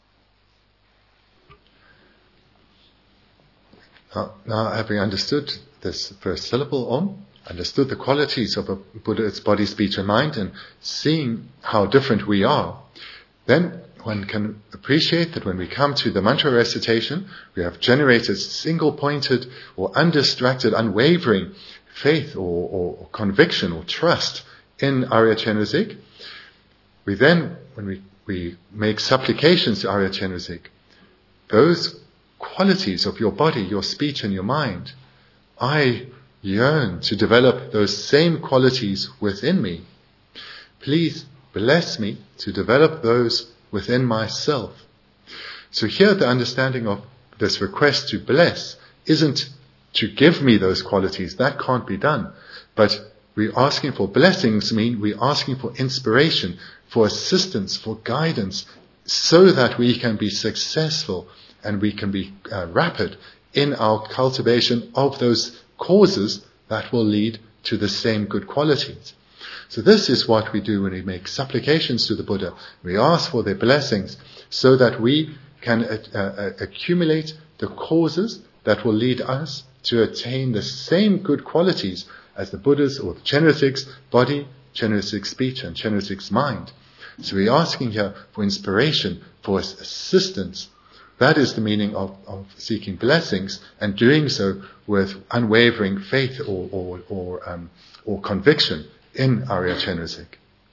Now, having understood this first syllable, Om, understood the qualities of a Buddha's body, speech and mind, and seeing how different we are, then one can appreciate that when we come to the mantra recitation, we have generated single-pointed or undistracted, unwavering faith or conviction or trust in Arya Chenrezig. We then, when we make supplications to Arya Chenrezig, those qualities of your body, your speech and your mind, I yearn to develop those same qualities within me. Please bless me to develop those within myself. So here the understanding of this request to bless isn't to give me those qualities. That can't be done. But we're asking for blessings mean we're asking for inspiration, for assistance, for guidance, so that we can be successful and we can be rapid in our cultivation of those causes that will lead to the same good qualities. So this is what we do when we make supplications to the Buddha. We ask for their blessings so that we can accumulate the causes that will lead us to attain the same good qualities as the Buddha's or the Chenrezig's body, Chenrezig's speech and Chenrezig's mind. So we're asking here for inspiration, for assistance. That is the meaning of seeking blessings and doing so with unwavering faith or conviction in Arya Chenrezig.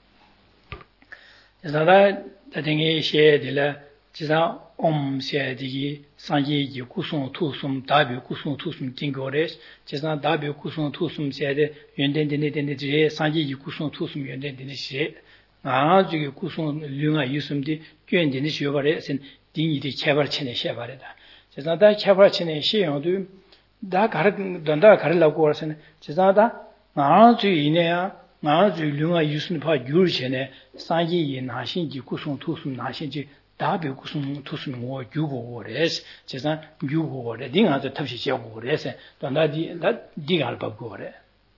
Om Shadi Sanji Kusum Tusum W Kusum Tusum Tingores, Chesna W Kusum Tusum said Yunden Dene Sanji Kusum Tusum Yunden Denishi, Naji Kusum Luna Yusumdi, Guen Denish Yovares and Dini the Chavar Chene Shavareda. Chesna that Chavar Chene Shiandu, Da Danda Karela Gorsen, Chesnada, Naji Inea, Naji Luna Yusumpa Yurchene, Sanji in Hashinji Kusum Tusum Nashinji. 다비 구슨 투스는 뭐 유고ores 제가 유고ore 딩아도 탑시 제고ores 단다디 다 디갈 바고ore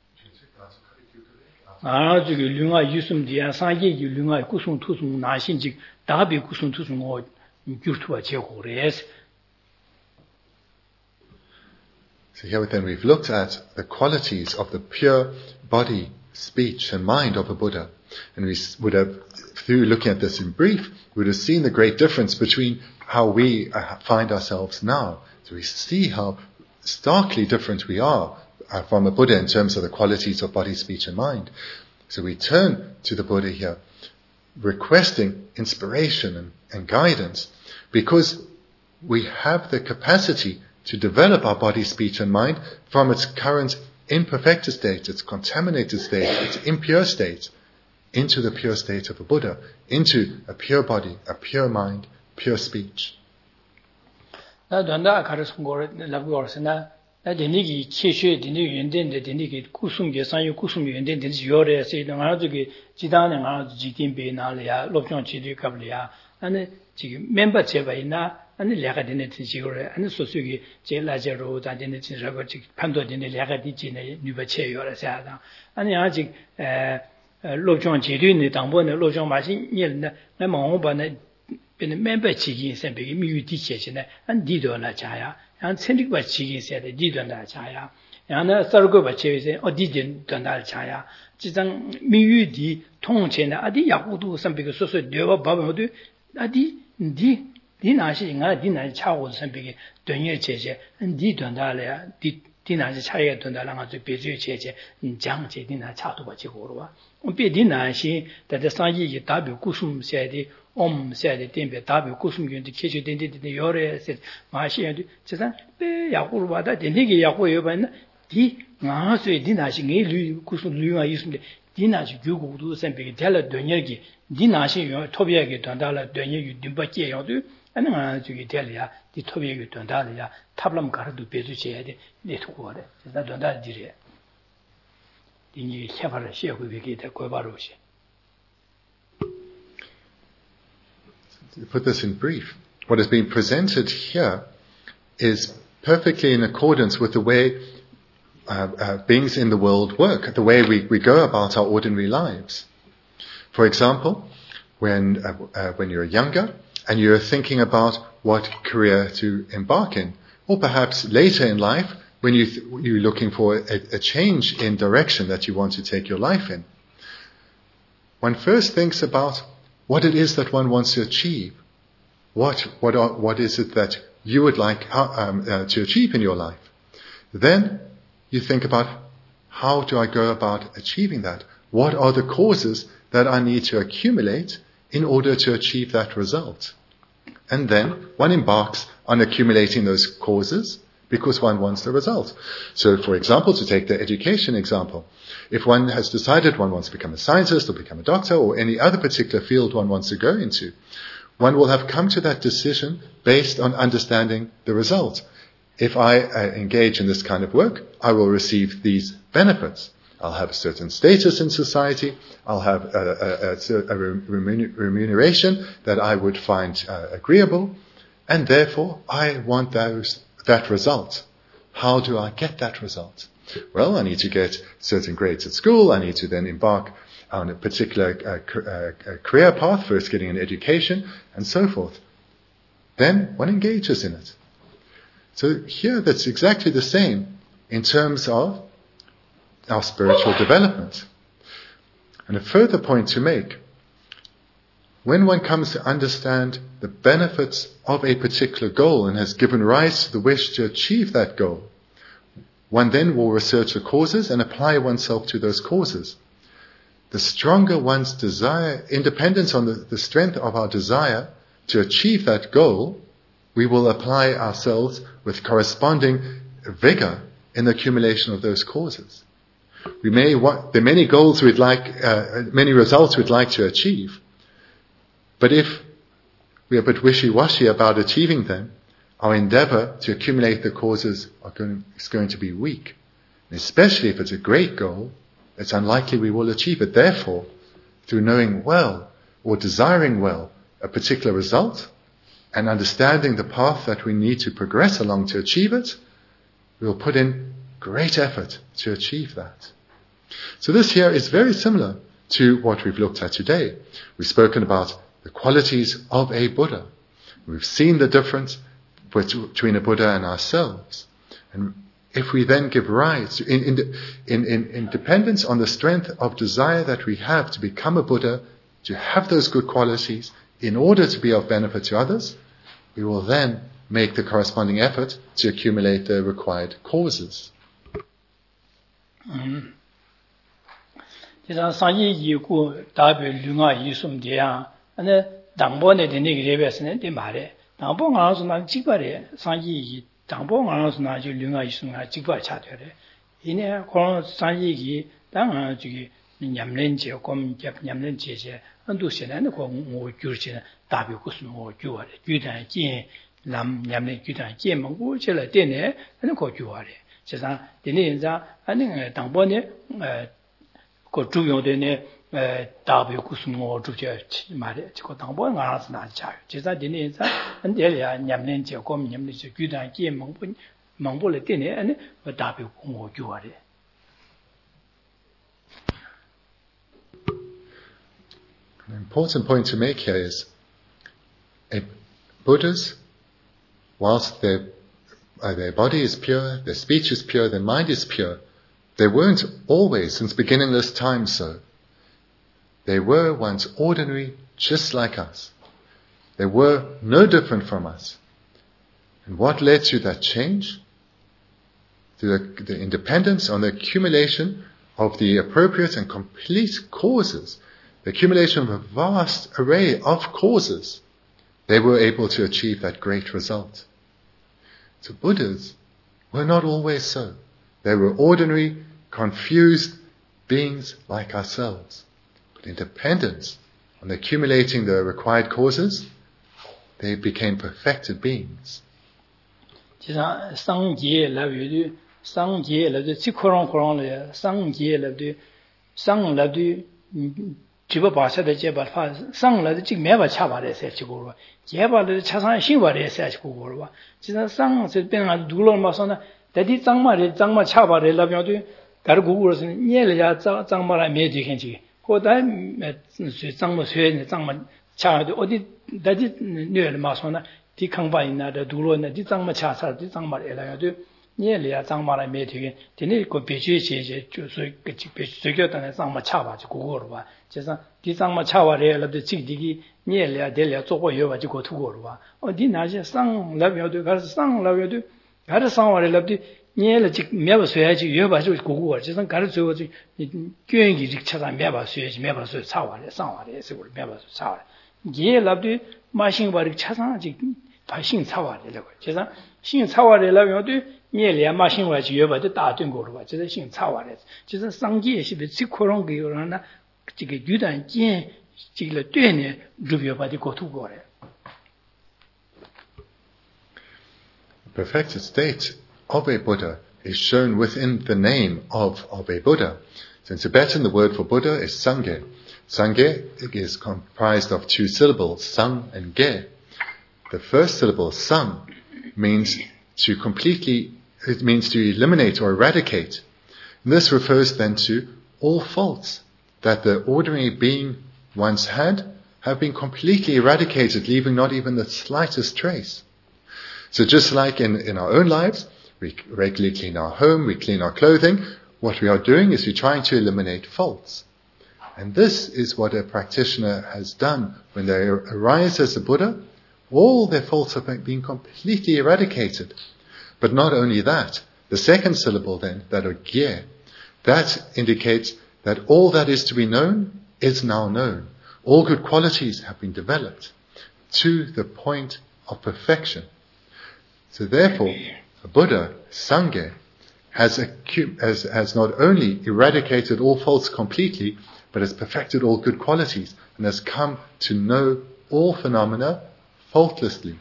아 저기 류가 유숨디야 상계 류가 구슨 투스는 나신지 다비 구슨 투스는 뭐 유투와 제고ores. So here then we've looked at the qualities of the pure body, speech and mind of a Buddha. And we would have, through looking at this in brief, we would have seen the great difference between how we find ourselves now. So we see how starkly different we are from a Buddha in terms of the qualities of body, speech and mind. So we turn to the Buddha here, requesting inspiration and guidance, because we have the capacity to develop our body, speech and mind from its current imperfect state, its contaminated state, its impure state, into the pure state of a Buddha, into a pure body, a pure mind, pure speech. So here then 디 나서에 디나시 네 구수 류가 있는데 디나시 교고도 선배게 될 되녀기 디나시 요 토비에게 단달라 되녀기 dim바께 요도 아니가 저기 될이야 디 토비에게 단달이야 탑람 가르도 배주셔야 돼 네토고래 나 단달지래 디니 해바를 시고비게 될 거바로시. To put this in brief, what is being presented here is perfectly in accordance with the way beings in the world work, the way we go about our ordinary lives. For example, when you're younger and you're thinking about what career to embark in, or perhaps later in life when you're looking for a change in direction that you want to take your life in, one first thinks about what it is that one wants to achieve. What is it that you would like to achieve in your life? Then you think about, how do I go about achieving that? What are the causes that I need to accumulate in order to achieve that result? And then one embarks on accumulating those causes because one wants the result. So, for example, to take the education example, if one has decided one wants to become a scientist or become a doctor or any other particular field one wants to go into, one will have come to that decision based on understanding the result. If I engage in this kind of work, I will receive these benefits. I'll have a certain status in society. I'll have a remuneration that I would find agreeable. And therefore, I want that result. How do I get that result? Well, I need to get certain grades at school. I need to then embark on a particular career path, first getting an education, and so forth. Then one engages in it. So here that's exactly the same in terms of our spiritual development. And a further point to make, when one comes to understand the benefits of a particular goal and has given rise to the wish to achieve that goal, one then will research the causes and apply oneself to those causes. The stronger one's desire, independence on the strength of our desire to achieve that goal, we will apply ourselves with corresponding vigor in the accumulation of those causes. There are many goals we'd like, many results we'd like to achieve. But if we are a bit wishy-washy about achieving them, our endeavor to accumulate the causes is going to be weak. And especially if it's a great goal, it's unlikely we will achieve it. Therefore, through knowing well or desiring well a particular result and understanding the path that we need to progress along to achieve it, we will put in great effort to achieve that. So this here is very similar to what we've looked at today. We've spoken about the qualities of a Buddha. We've seen the difference between a Buddha and ourselves. And if we then give rise to, in dependence on the strength of desire that we have to become a Buddha, to have those good qualities in order to be of benefit to others, we will then make the corresponding effort to accumulate the required causes. 당봉하고서나 류가 있으나 직과 차되래. 이내 그런 산이기 당아 저기 냠렌지 곰 냠렌지제 한두시는 뭐 규르지는 답이 무슨 뭐 규어래. 규단지 남 냠렌 규단지 먹고 제가 되네. 하는 거 규어래. 세상 되네 인자 아니 당번에 그 주요되네 답이 무슨 뭐 주제 말에 저 당번 알아서 나자. 제가 되네 인자 안데야 냠렌지 곰 냠렌지 규단지 먹고 되네. 아니 답이 뭐 규어래. An important point to make here is Buddhas, whilst their body is pure, their speech is pure, their mind is pure, they weren't always, since beginningless time, so. They were once ordinary, just like us. They were no different from us. And what led to that change? To the independence on the accumulation of the appropriate and complete causes, the accumulation of a vast array of causes, they were able to achieve that great result. So Buddhas were not always so. They were ordinary, confused beings like ourselves. But independent, on accumulating the required causes, they became perfected beings. jiba basa de jeba fa sang la de jig meba cha ba de se chi go jeba de cha sang xin ba de se chi go ba ji sa sang se ben ga du lo ma so na de di zang ma cha ba de la byo de ga ru gu se nie le ya zang ma la me de ken ji ko da se zang ma xue ne zang ma cha de o di da di ne le ma so na di kang ba yin na de du lo na di zang ma cha sa di zang ma le la ya de nie le ya zang ma la me de ken de ne ko be ji ji ju so ge ji be so ge da ne zang ma cha ba ji go go ba 제가 디상마 차와래라도 직디기 니엘야 될야 쪼고 여바 지고 두고로 봐. 어디 나지 상 라비오도 가서 상 라비오도 가서 상와래라도 니엘야 직 매바 쇠야지 여바 지 고고 지상 가서 저지 교행기 직 차가 매바 쇠야지 매바 쇠 차와래 상와래 세고 매바 차와래. 니엘라도 마신 바리 차상지 다신 차와래라고. 제가 신 차와래라면도 니엘야 마신 와지 여바도 다된 거로 봐. 제가 신 차와래. 제가 상기에 시비 지코롱 거라나 The perfected state of a Buddha is shown within the name of a Buddha. So in Tibetan, the word for Buddha is Sangye. Sangye is comprised of two syllables, Sang and Ge. The first syllable, Sang, means to eliminate or eradicate. And this refers then to all faults that the ordinary being once had have been completely eradicated, leaving not even the slightest trace. So just like in our own lives, we regularly clean our home, we clean our clothing, what we are doing is we're trying to eliminate faults. And this is what a practitioner has done. When they arise as a Buddha, all their faults have been completely eradicated. But not only that, the second syllable then, that of Gye, that indicates that all that is to be known is now known. All good qualities have been developed to the point of perfection. So therefore, a Buddha, Sangye, has not only eradicated all faults completely, but has perfected all good qualities and has come to know all phenomena faultlessly.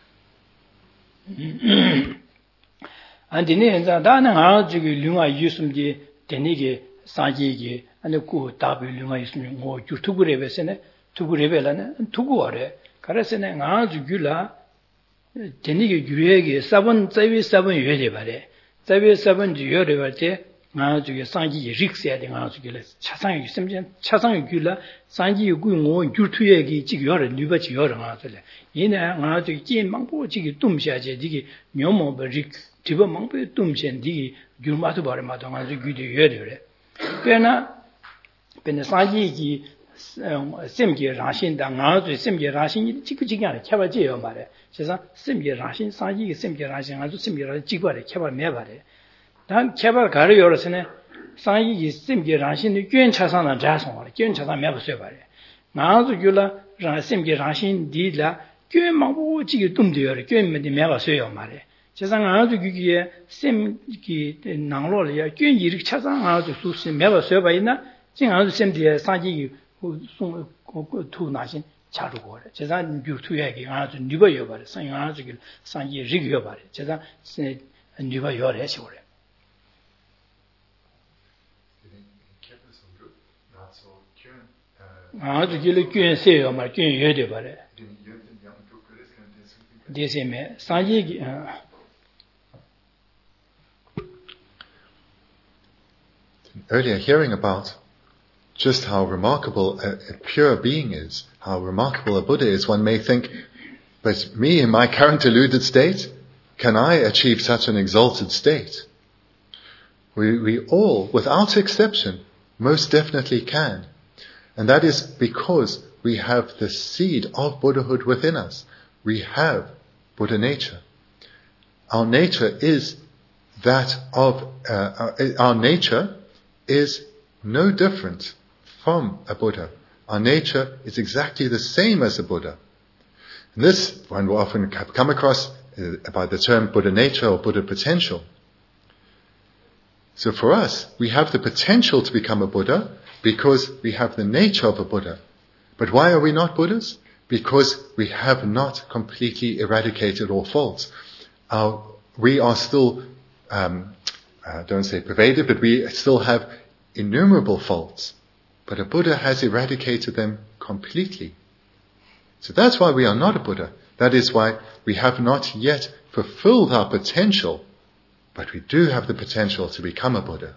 사지기 안에 그 답을 있으면 뭐 유튜브레베스네 투브레벨라네 투고래 가르세네 아주 귤라 제니게 유에게 7 유에게 말해 7 유에게 말때 아주 상지 릭스야 돼 아주 귤라 차상이 있으면 차상이 귤라 상지 구고 유튜브에게 지겨를 누바지 여러 아들래 얘네 아주 찐망보 지기 둠샤제 디기 묘모 릭 디버 망보 둠셴 디기 귤마도 바르마도 아주 귤이 유에래 Pena Saji Simki Rashin, the Nazi Simki Rashin, Chikigan, Kavaji, Mare. She's a Simki Rashin, Saji Simki Rashin, as Simki Chigua, Kava Mevare. Then Kava Karriorasene, Saji Simki Rashin, Guen Chasana Jason, Guen Chasana Mevasevare. Nazu Gula, Simki Rashin, Didla, Guen Mabu Chigi Dumdir, Guen Mevaseo Mare. 제상 아주 그게 샘기 나로리아 괜히 차상 아주 수시 매버 써봐 있나 진 아주 샘디에 사지 투 나신 차르고 제상 유튜브에 아주 니버여 버려 상 아주 상지 리그여 버려 제상 니버여 해시고래 아주 길게 괜세요 말 괜여돼 버려 대세메 사지 Earlier, hearing about just how remarkable a pure being is, how remarkable a Buddha is, one may think, but me in my current deluded state, can I achieve such an exalted state? We all, without exception, most definitely can. And that is because we have the seed of Buddhahood within us. We have Buddha nature. Our nature is our nature is no different from a Buddha. Our nature is exactly the same as a Buddha. And this one will often come across by the term Buddha nature or Buddha potential. So for us, we have the potential to become a Buddha because we have the nature of a Buddha. But why are we not Buddhas? Because we have not completely eradicated all faults. We are still, don't say pervaded, but we still have innumerable faults. But a Buddha has eradicated them completely. So that's why we are not a Buddha. That is why we have not yet fulfilled our potential, but we do have the potential to become a Buddha.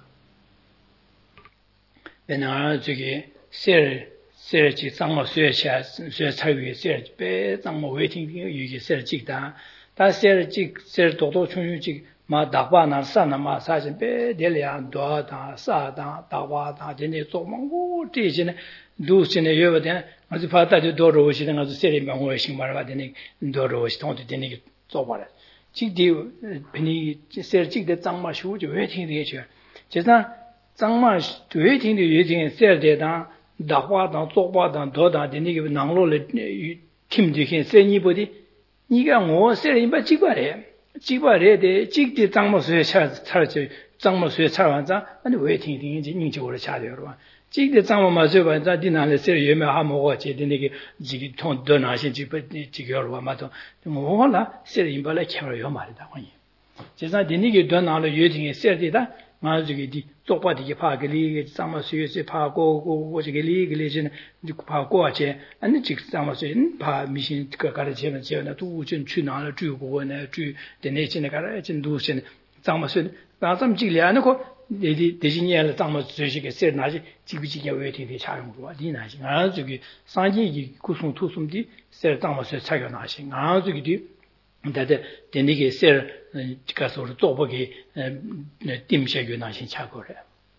ma dakpa na sa na ma sa chen pe de le ya do da sa da dakpa da de ne zo mang wo ti chen du chen ne yo de ma zi fa ta de do ro shi de ga se le ma wo shi ma ba de ne do ro shi tong de ne zo ba le ji de pe ni se ji de zang ma shu ju yue ting de che je san zang ma yue ting de yue ting se de da dakpa da zo ba da do da de ne ge nang lo le kim de hin se ni bo de ni ga wo se le ba ji ba le 지바레데 직디 장모수에 차르지 장모수에 차완자 아니 왜 팅팅이 인지고를 차려요. 직디 장모마서 반자 디나레 세 예매 하모고 제디네게 지기 통 더나신 지기로 와마도 뭐라 세 임발에 켜요 말이다. 아니. 제가 디니게 더나로 예팅에 세디다 마지기 쪽바디게 파글이 장모수에 파고 고지게 리글리진 파고 아체 아니 직 장모수에 파 미신 그 가르치면 제가 두전去哪了 주고呢주 데네진에 가르친 두신 장모수에 나좀 지려놓고 대신에 장모수에 세 나지 지비지게 외팅이 차용으로 리나지 아 저기 상지기 구송 투숨디 세 장모수에 차겨 나신 아 저기 다데 데니게 세 가서做보기 딤셰교 나신 차고래.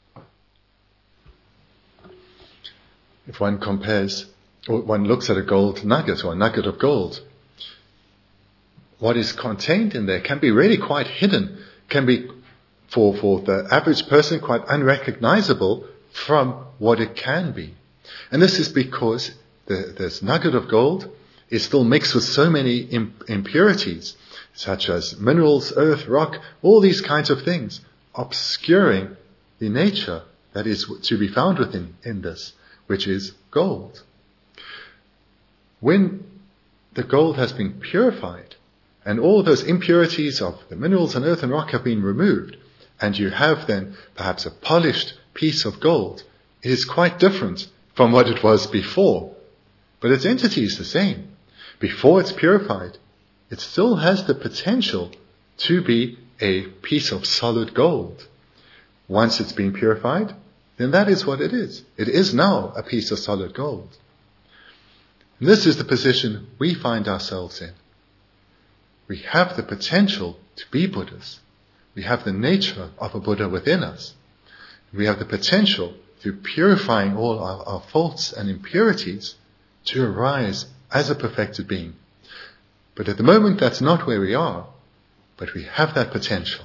If one compares, or one looks at a gold nugget or a nugget of gold, what is contained in there can be really quite hidden, can be, for the average person, quite unrecognizable from what it can be. And this is because this nugget of gold is still mixed with so many impurities, such as minerals, earth, rock, all these kinds of things, obscuring the nature that is to be found within this, which is gold. When the gold has been purified, and all those impurities of the minerals and earth and rock have been removed, and you have then perhaps a polished piece of gold, it is quite different from what it was before. But its entity is the same. Before it's purified, it still has the potential to be a piece of solid gold. Once it's been purified, then that is what it is. It is now a piece of solid gold. And this is the position we find ourselves in. We have the potential to be Buddhas. We have the nature of a Buddha within us. We have the potential, through purifying all our faults and impurities, to arise as a perfected being. But at the moment, that's not where we are, but we have that potential.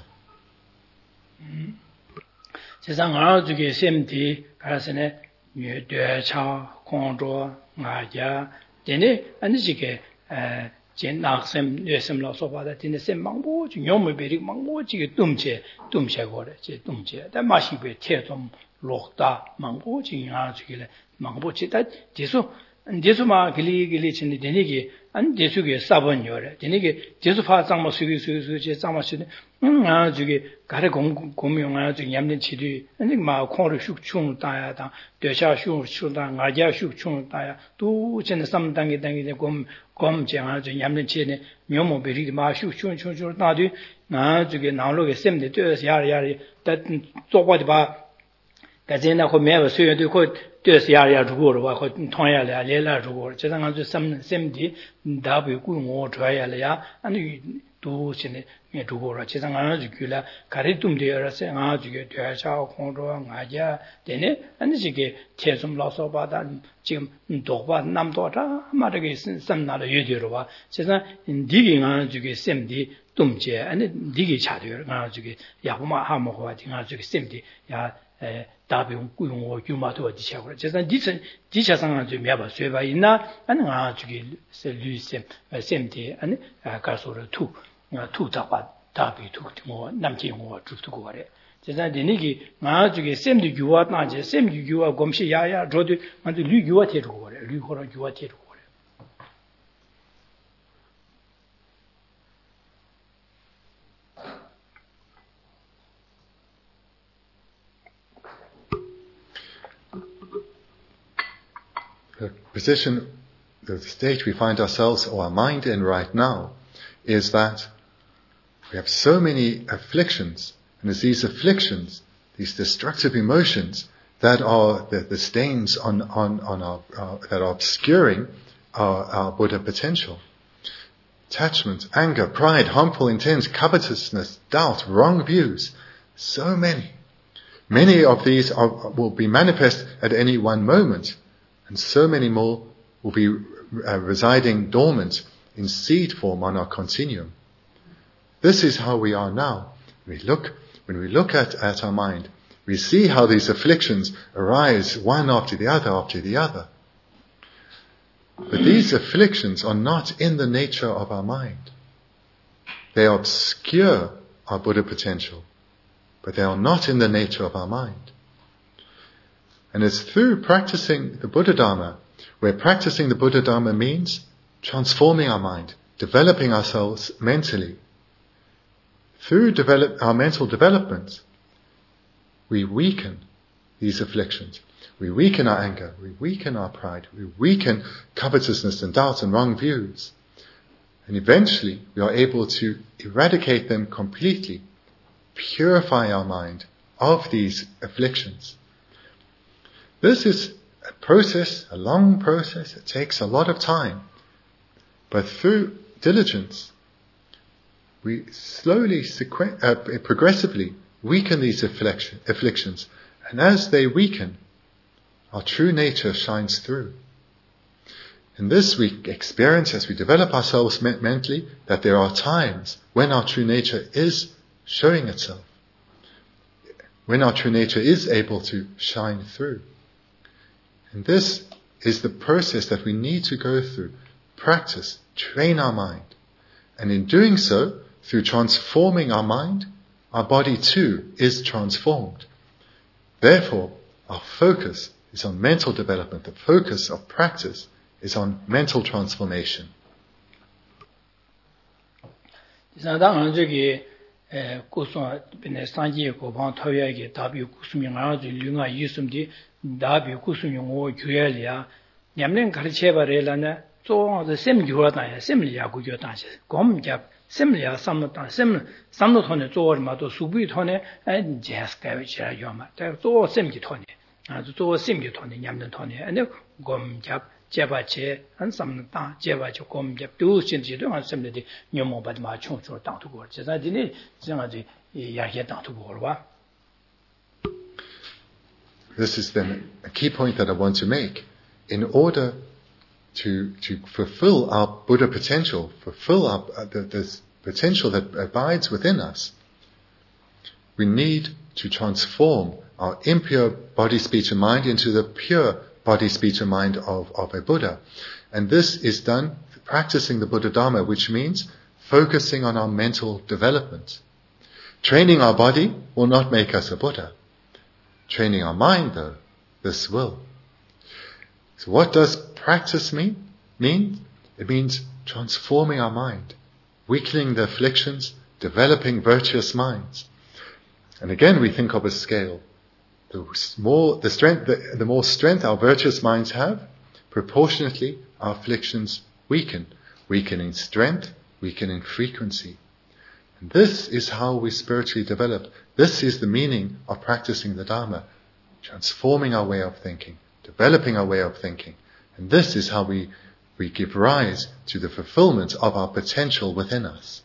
세상 아주게 셈디 가라서네 뇌차 공조 마자 되네 아니지게 진낙셈 뇌셈로 소바다 되네 셈 망보 중요물 베리 망보지게 dum체고래 제 dum체 다 마시베 태좀 록다 망보지 아주게 망보지다 제수 제수마 길리 친데 되니게 안 제수게 사번요래 되니게 제수파 장모 수기 장모시네 아주게 가래 공명 아주 냠는 치리 아니 마 콩을 슉충 따야다 되샤 슉충다 가자 슉충 따야 또 전에 삼단계 단계 검정 아주 냠는 치네 묘모 베리 마 슉충충 따디 아주게 나로게 셈데 되서 야야리 다 쪼바디 봐 가제나 코 매버 수요도 코 되서 야야 주고로 와 통야래 레라 주고 제가 아주 셈디 다비 꾸모 줘야래야 아니 또 전에 두고라 제가 아주 귤라 가리tum되어서 아주 되샤 공로 아자 되네 아니 지게 계속 라서 받아 지금 도바 남도다 말하게 선나로 유지로 와 제가 디기 아주게 셈디 tum제 아니 디기 차도요 아주게 야부마 하모고 같은 아주게 셈디 야 다비 꾸용고 규마도 디샤고 제가 디샤상 아주 매바 쇠바 있나 아니 아주게 셀류셈 셈디 아니 가서로 투 잡아 다비 투 뭐 남지 뭐 주투고 그래 제가 되니기 나중에 샘도 유와 나제 샘 유와 검시 야야 저도 만도 류 유와 되고 그래. 류호라 유와 되고 그래. The position, the state we find ourselves or our mind in right now is that we have so many afflictions, and it's these afflictions, these destructive emotions, that are the stains on our that are obscuring our Buddha potential. Attachment, anger, pride, harmful intent, covetousness, doubt, wrong views, so many. Many of these will be manifest at any one moment, and so many more will be residing dormant in seed form on our continuum. This is how we are now. When we look at our mind, we see how these afflictions arise one after the other. But these afflictions are not in the nature of our mind. They obscure our Buddha potential, but they are not in the nature of our mind. And it's through practicing the Buddha Dharma, where practicing the Buddha Dharma means transforming our mind, developing ourselves mentally. Through our mental development, we weaken these afflictions. We weaken our anger, we weaken our pride, we weaken covetousness and doubt and wrong views. And eventually we are able to eradicate them completely, purify our mind of these afflictions. This is a process, a long process. It takes a lot of time. But through diligence, we slowly, progressively weaken these afflictions. And as they weaken, our true nature shines through. In this we experience, as we develop ourselves mentally, that there are times when our true nature is showing itself. When our true nature is able to shine through. And this is the process that we need to go through. Practice, train our mind. And in doing so, through transforming our mind, our body too is transformed. Therefore, our focus is on mental development. The focus of practice is on mental transformation. Semlia samnota samnotone zoor ma to subi tone and jas kavich yoma. Zo semgi tone. Zo semgi tone nyamden tone and gom jap jebache and samnota jebache gom jap do shinji do semli nyomo bad ma chung chung dang to go. Jasa dini jama ji ya ye dang to go wa. This is then a key point that I want to make. In order to fulfill our Buddha potential, fulfill the potential that abides within us, we need to transform our impure body, speech and mind into the pure body, speech and mind of a Buddha. And this is done practicing the Buddha Dharma, which means focusing on our mental development. Training our body will not make us a Buddha. Training our mind, though, this will. So what does practice mean? It means transforming our mind, weakening the afflictions, developing virtuous minds. And again, we think of a scale. The more strength our virtuous minds have, proportionately our afflictions weaken in strength, weaken in frequency. And this is how we spiritually develop. This is the meaning of practicing the Dharma, transforming our way of thinking, developing our way of thinking. And this is how we give rise to the fulfillment of our potential within us.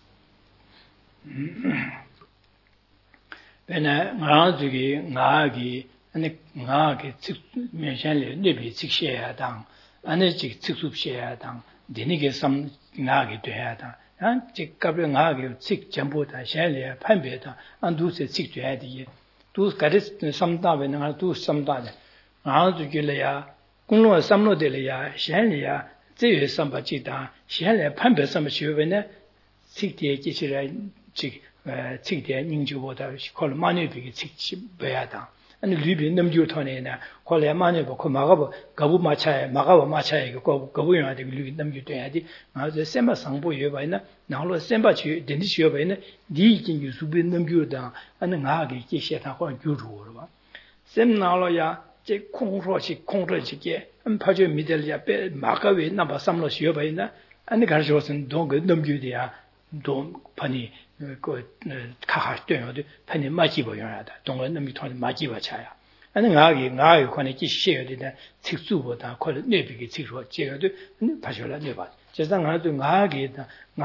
Kunlo samlo de le ya shen le ya zhe samba ji da shen le pan be samba xue wen ne sik de ji chi le ji 책대 닝주보다 콜 마녀비기 책치 배야다 아니 리비 넘주터네나 콜에 마녀보 그 마가보 거부 마차에 마가보 마차에 그 거부용아 되고 리비 넘주돼야지 맞아 셈바 상보 여바이나 나로 셈바 지 덴디 여바이나 니긴 유수비 넘주다 아니 나게 계시다 혼 주루로 봐 셈나로야 제空说시空着지게 파죠 미델야 베 마가베 나바 삼로 여바이나 아니 가르쳐선 동그 넘주돼야 동 파니 그 카하 되어도 파니 마지보여야다 동은 넘이 통해 마지바 차야 아니 나게 관에 기시해야 되다 책수보다 콜 내비게 책수 제가도 파셔라 내봐 제가 나도 나게다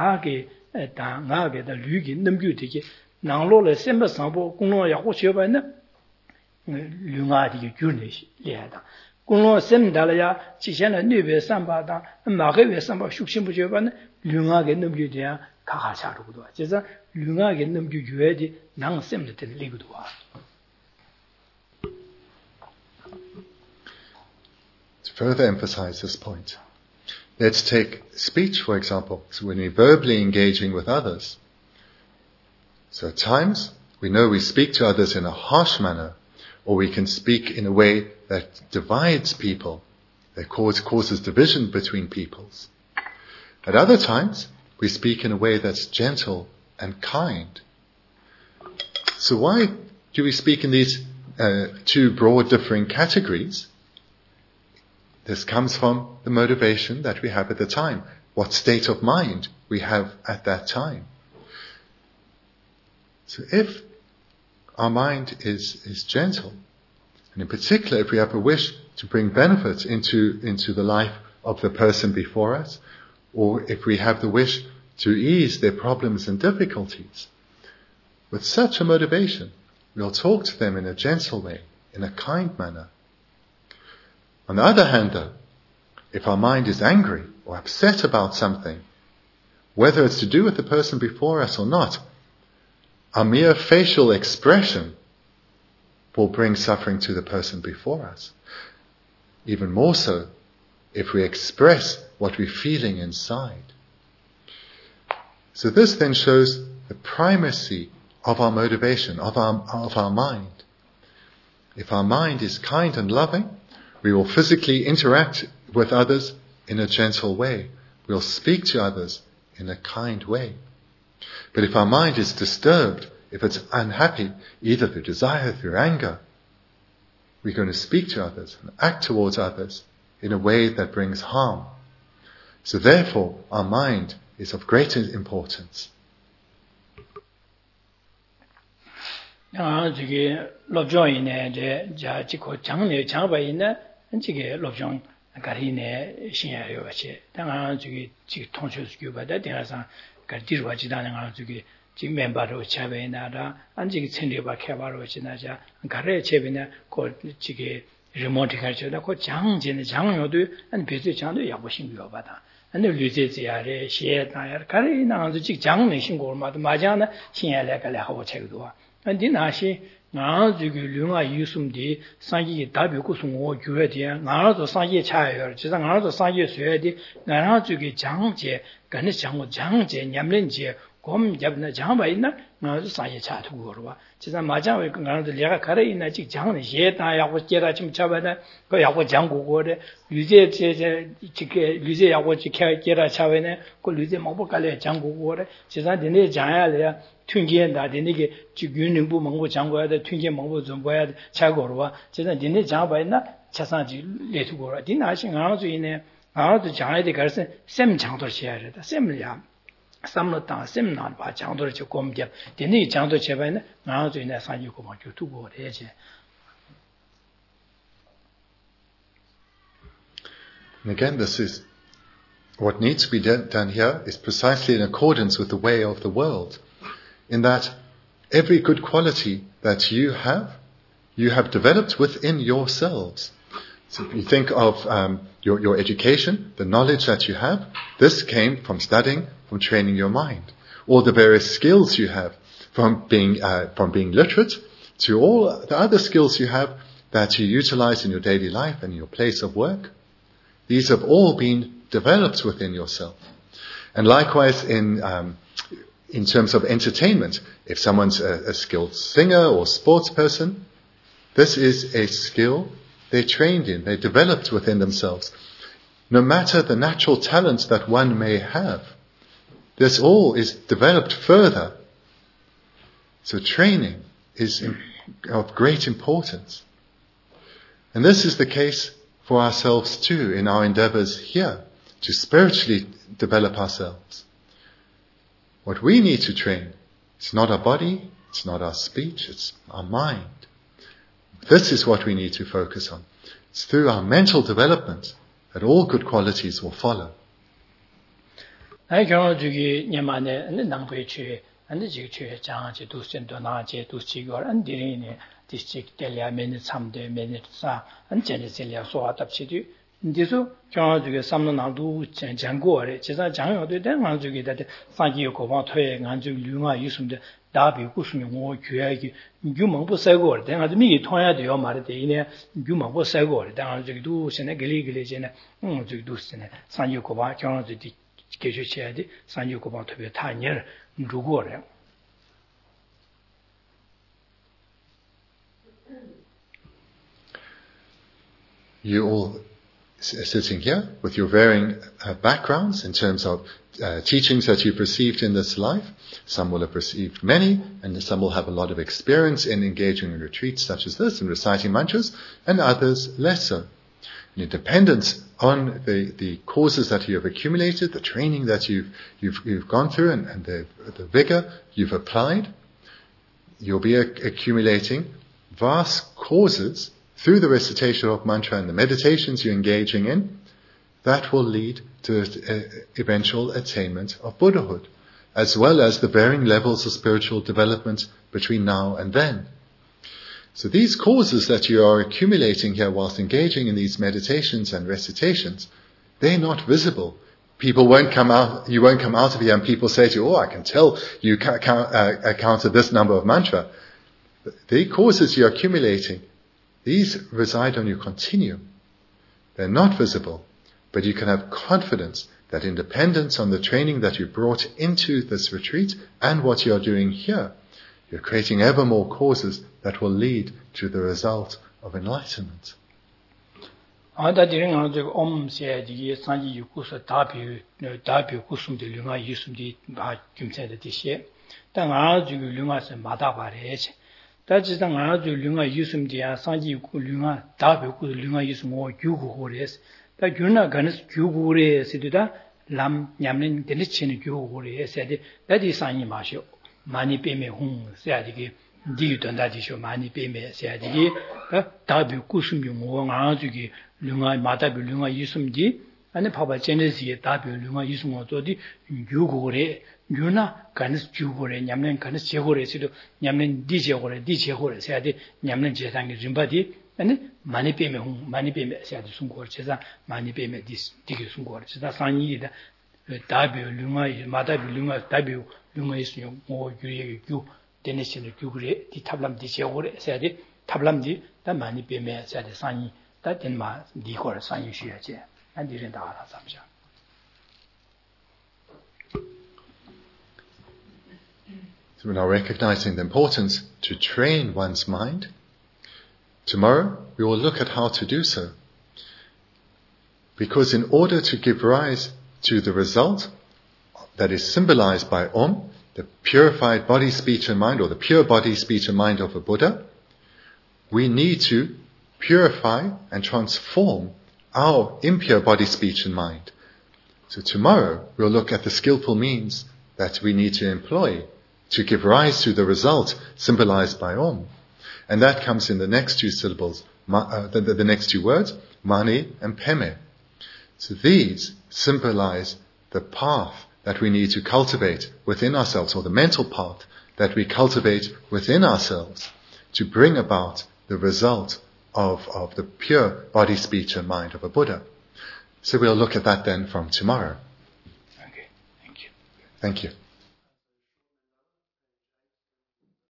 류기 넘주되게 나로를 셈바 상보 공로야 호셔바나 류가디 줄네 리하다 공로 셈달야 지전의 뇌베 삼바다 마게베 삼바 숙심부여바나 류가게 넘주돼야 가가차로도 그래서 류가게 넘주줘야지 낭sem도 될 리고도 와. To further emphasize this point, let's take speech for example. So when we're verbally engaging with others, so at times we know we speak to others in a harsh manner, or we can speak in a way that divides people, that causes division between peoples. At other times, we speak in a way that's gentle and kind. So why do we speak in these two broad differing categories? This comes from the motivation that we have at the time, what state of mind we have at that time. So if our mind is gentle, and in particular if we have a wish to bring benefit into the life of the person before us, or if we have the wish to ease their problems and difficulties, with such a motivation, we'll talk to them in a gentle way, in a kind manner. On the other hand, though, if our mind is angry or upset about something, whether it's to do with the person before us or not, our mere facial expression will bring suffering to the person before us. Even more so if we express what we're feeling inside. So this then shows the primacy of our motivation, of our mind. If our mind is kind and loving, we will physically interact with others in a gentle way. We'll speak to others in a kind way. But if our mind is disturbed, if it's unhappy, either through desire, through anger, we're going to speak to others and act towards others in a way that brings harm. So therefore, our mind is of great importance. 멤버로 차베나라 안지기 천리바 개발로 지나자 가래 제베나 고 지게 리모트 가르쳐다 고 장진의 장요도 안 비슷 장도 야보신 거 봐다 안에 류제지야래 시에다야 가래 나도 지 장내 신고마도 맞아나 신야래 가래 하고 책도 안디 나시 나주기 류가 유숨디 상기 답이고 송오 교회디야 나라도 상기 차요 지상 나라도 상기 쇠디 나라주기 장제 간의 장제 냠len제 곰 잡나 장바 있나 나도 사이에 차투고 그러와 진짜 맞아 왜 그나도 내가 가래 있나 지 장은 예다 야고 제가 좀 잡아다 그 야고 장고고래 유제 지게 유제 야고 지게 제가 차베네 그 유제 먹고 갈래 장고고래 진짜 되네 장야래 튕기엔다 되네게 지균능부 먹고 장고야 돼 튕기 먹고 좀 봐야 돼 차고로와 진짜 되네 장바 있나 차상지 레투고라 디나신 아주 있네 아주 장야데 가서 셈 장도 해야 돼 셈이야 삼로당 셈나 봐 장도를 저 곰게 되네 장도 제반에 나도 이제 산이고 뭐 두고 해야지. And again, this is what needs to be done here is precisely in accordance with the way of the world, in that every good quality that you have developed within yourselves. So if you think of your education, the knowledge that you have, this came from studying, from training your mind. All the various skills you have, from being literate to all the other skills you have that you utilize in your daily life and your place of work. These have all been developed within yourself. And likewise in in terms of entertainment, if someone's a skilled singer or sports person, this is a skill they trained in, they developed within themselves. No matter the natural talents that one may have, this all is developed further. So training is of great importance. And this is the case for ourselves too in our endeavors here to spiritually develop ourselves. What we need to train, it's not our body, it's not our speech, it's our mind. This is what we need to focus on. It's through our mental development that all good qualities will follow. Ndiso kyang ju ge samno na du jang go re ji sa jang yo de den ang ju ge de sa ji ko ba thwe ngan ju lu nga yu sum de da bi ku sum ngo jue gi ju mong bu sai go re den ang mi thong ya de yo ma de de ne ju mong bu sai go re den ang ju du shen ne ge li je ne ju du shen ne sa ji ko ba kyang ju di ge ju che de sa ji ko ba thwe ta nye ru go re. You all sitting here with your varying backgrounds in terms of teachings that you've received in this life. Some will have received many, and some will have a lot of experience in engaging in retreats such as this and reciting mantras, and others less so. And in dependence on the causes that you have accumulated, the training that you've gone through, and the vigor you've applied, you'll be accumulating vast causes through the recitation of mantra and the meditations you're engaging in, that will lead to eventual attainment of Buddhahood, as well as the varying levels of spiritual development between now and then. So these causes that you are accumulating here whilst engaging in these meditations and recitations, they're not visible. People won't come out, you won't come out of here and people say to you, oh, I can tell you counted this number of mantra. The causes you're accumulating, these reside on your continuum. They're not visible, but you can have confidence that in dependence on the training that you brought into this retreat and what you're doing here, you're creating ever more causes that will lead to the result of enlightenment. 다지당 아주 류가 유숨디야 상지 류가 다베고 류가 유숨 오 규고레스 다 균나 가는 규고레스디다 람 냠는 데리치는 규고레스디 다디 상이 마셔 많이 빼매 홍 세야디기 디던다디쇼 많이 빼매 세야디기 다베 꾸숨이 뭐 아주기 류가 마다베 류가 유숨디 아니 봐봐 제네시에 다베 류가 유숨 어디 규고레 유나 간스 주고래 냠는 간스 제고래시도 냠는 디제고래 디제고래 세야디 냠는 제상이 준바디 아니 많이 빼면 세야디 숨고래 제사 많이 빼면 디게 숨고래 제사 상이다 다비 룽아 마다비 룽아 다비 룽아 있으면 뭐 유리 규 데네시는 규그래 디 탑람 디제고래 세야디 탑람디 다 많이 빼면 세야디 상이 다 된마 디고래 상이 쉬야지 안 디른다 알아 삼자. So we're now recognizing the importance to train one's mind. Tomorrow we will look at how to do so. Because in order to give rise to the result that is symbolized by Om, the purified body, speech and mind, or the pure body, speech and mind of a Buddha, we need to purify and transform our impure body, speech and mind. So tomorrow we'll look at the skillful means that we need to employ to give rise to the result symbolized by Om. And that comes in the next two syllables, the next two words, Mani and Peme. So these symbolize the path that we need to cultivate within ourselves, or the mental path that we cultivate within ourselves to bring about the result of the pure body, speech and mind of a Buddha. So we'll look at that then from tomorrow. Okay, thank you. Thank you.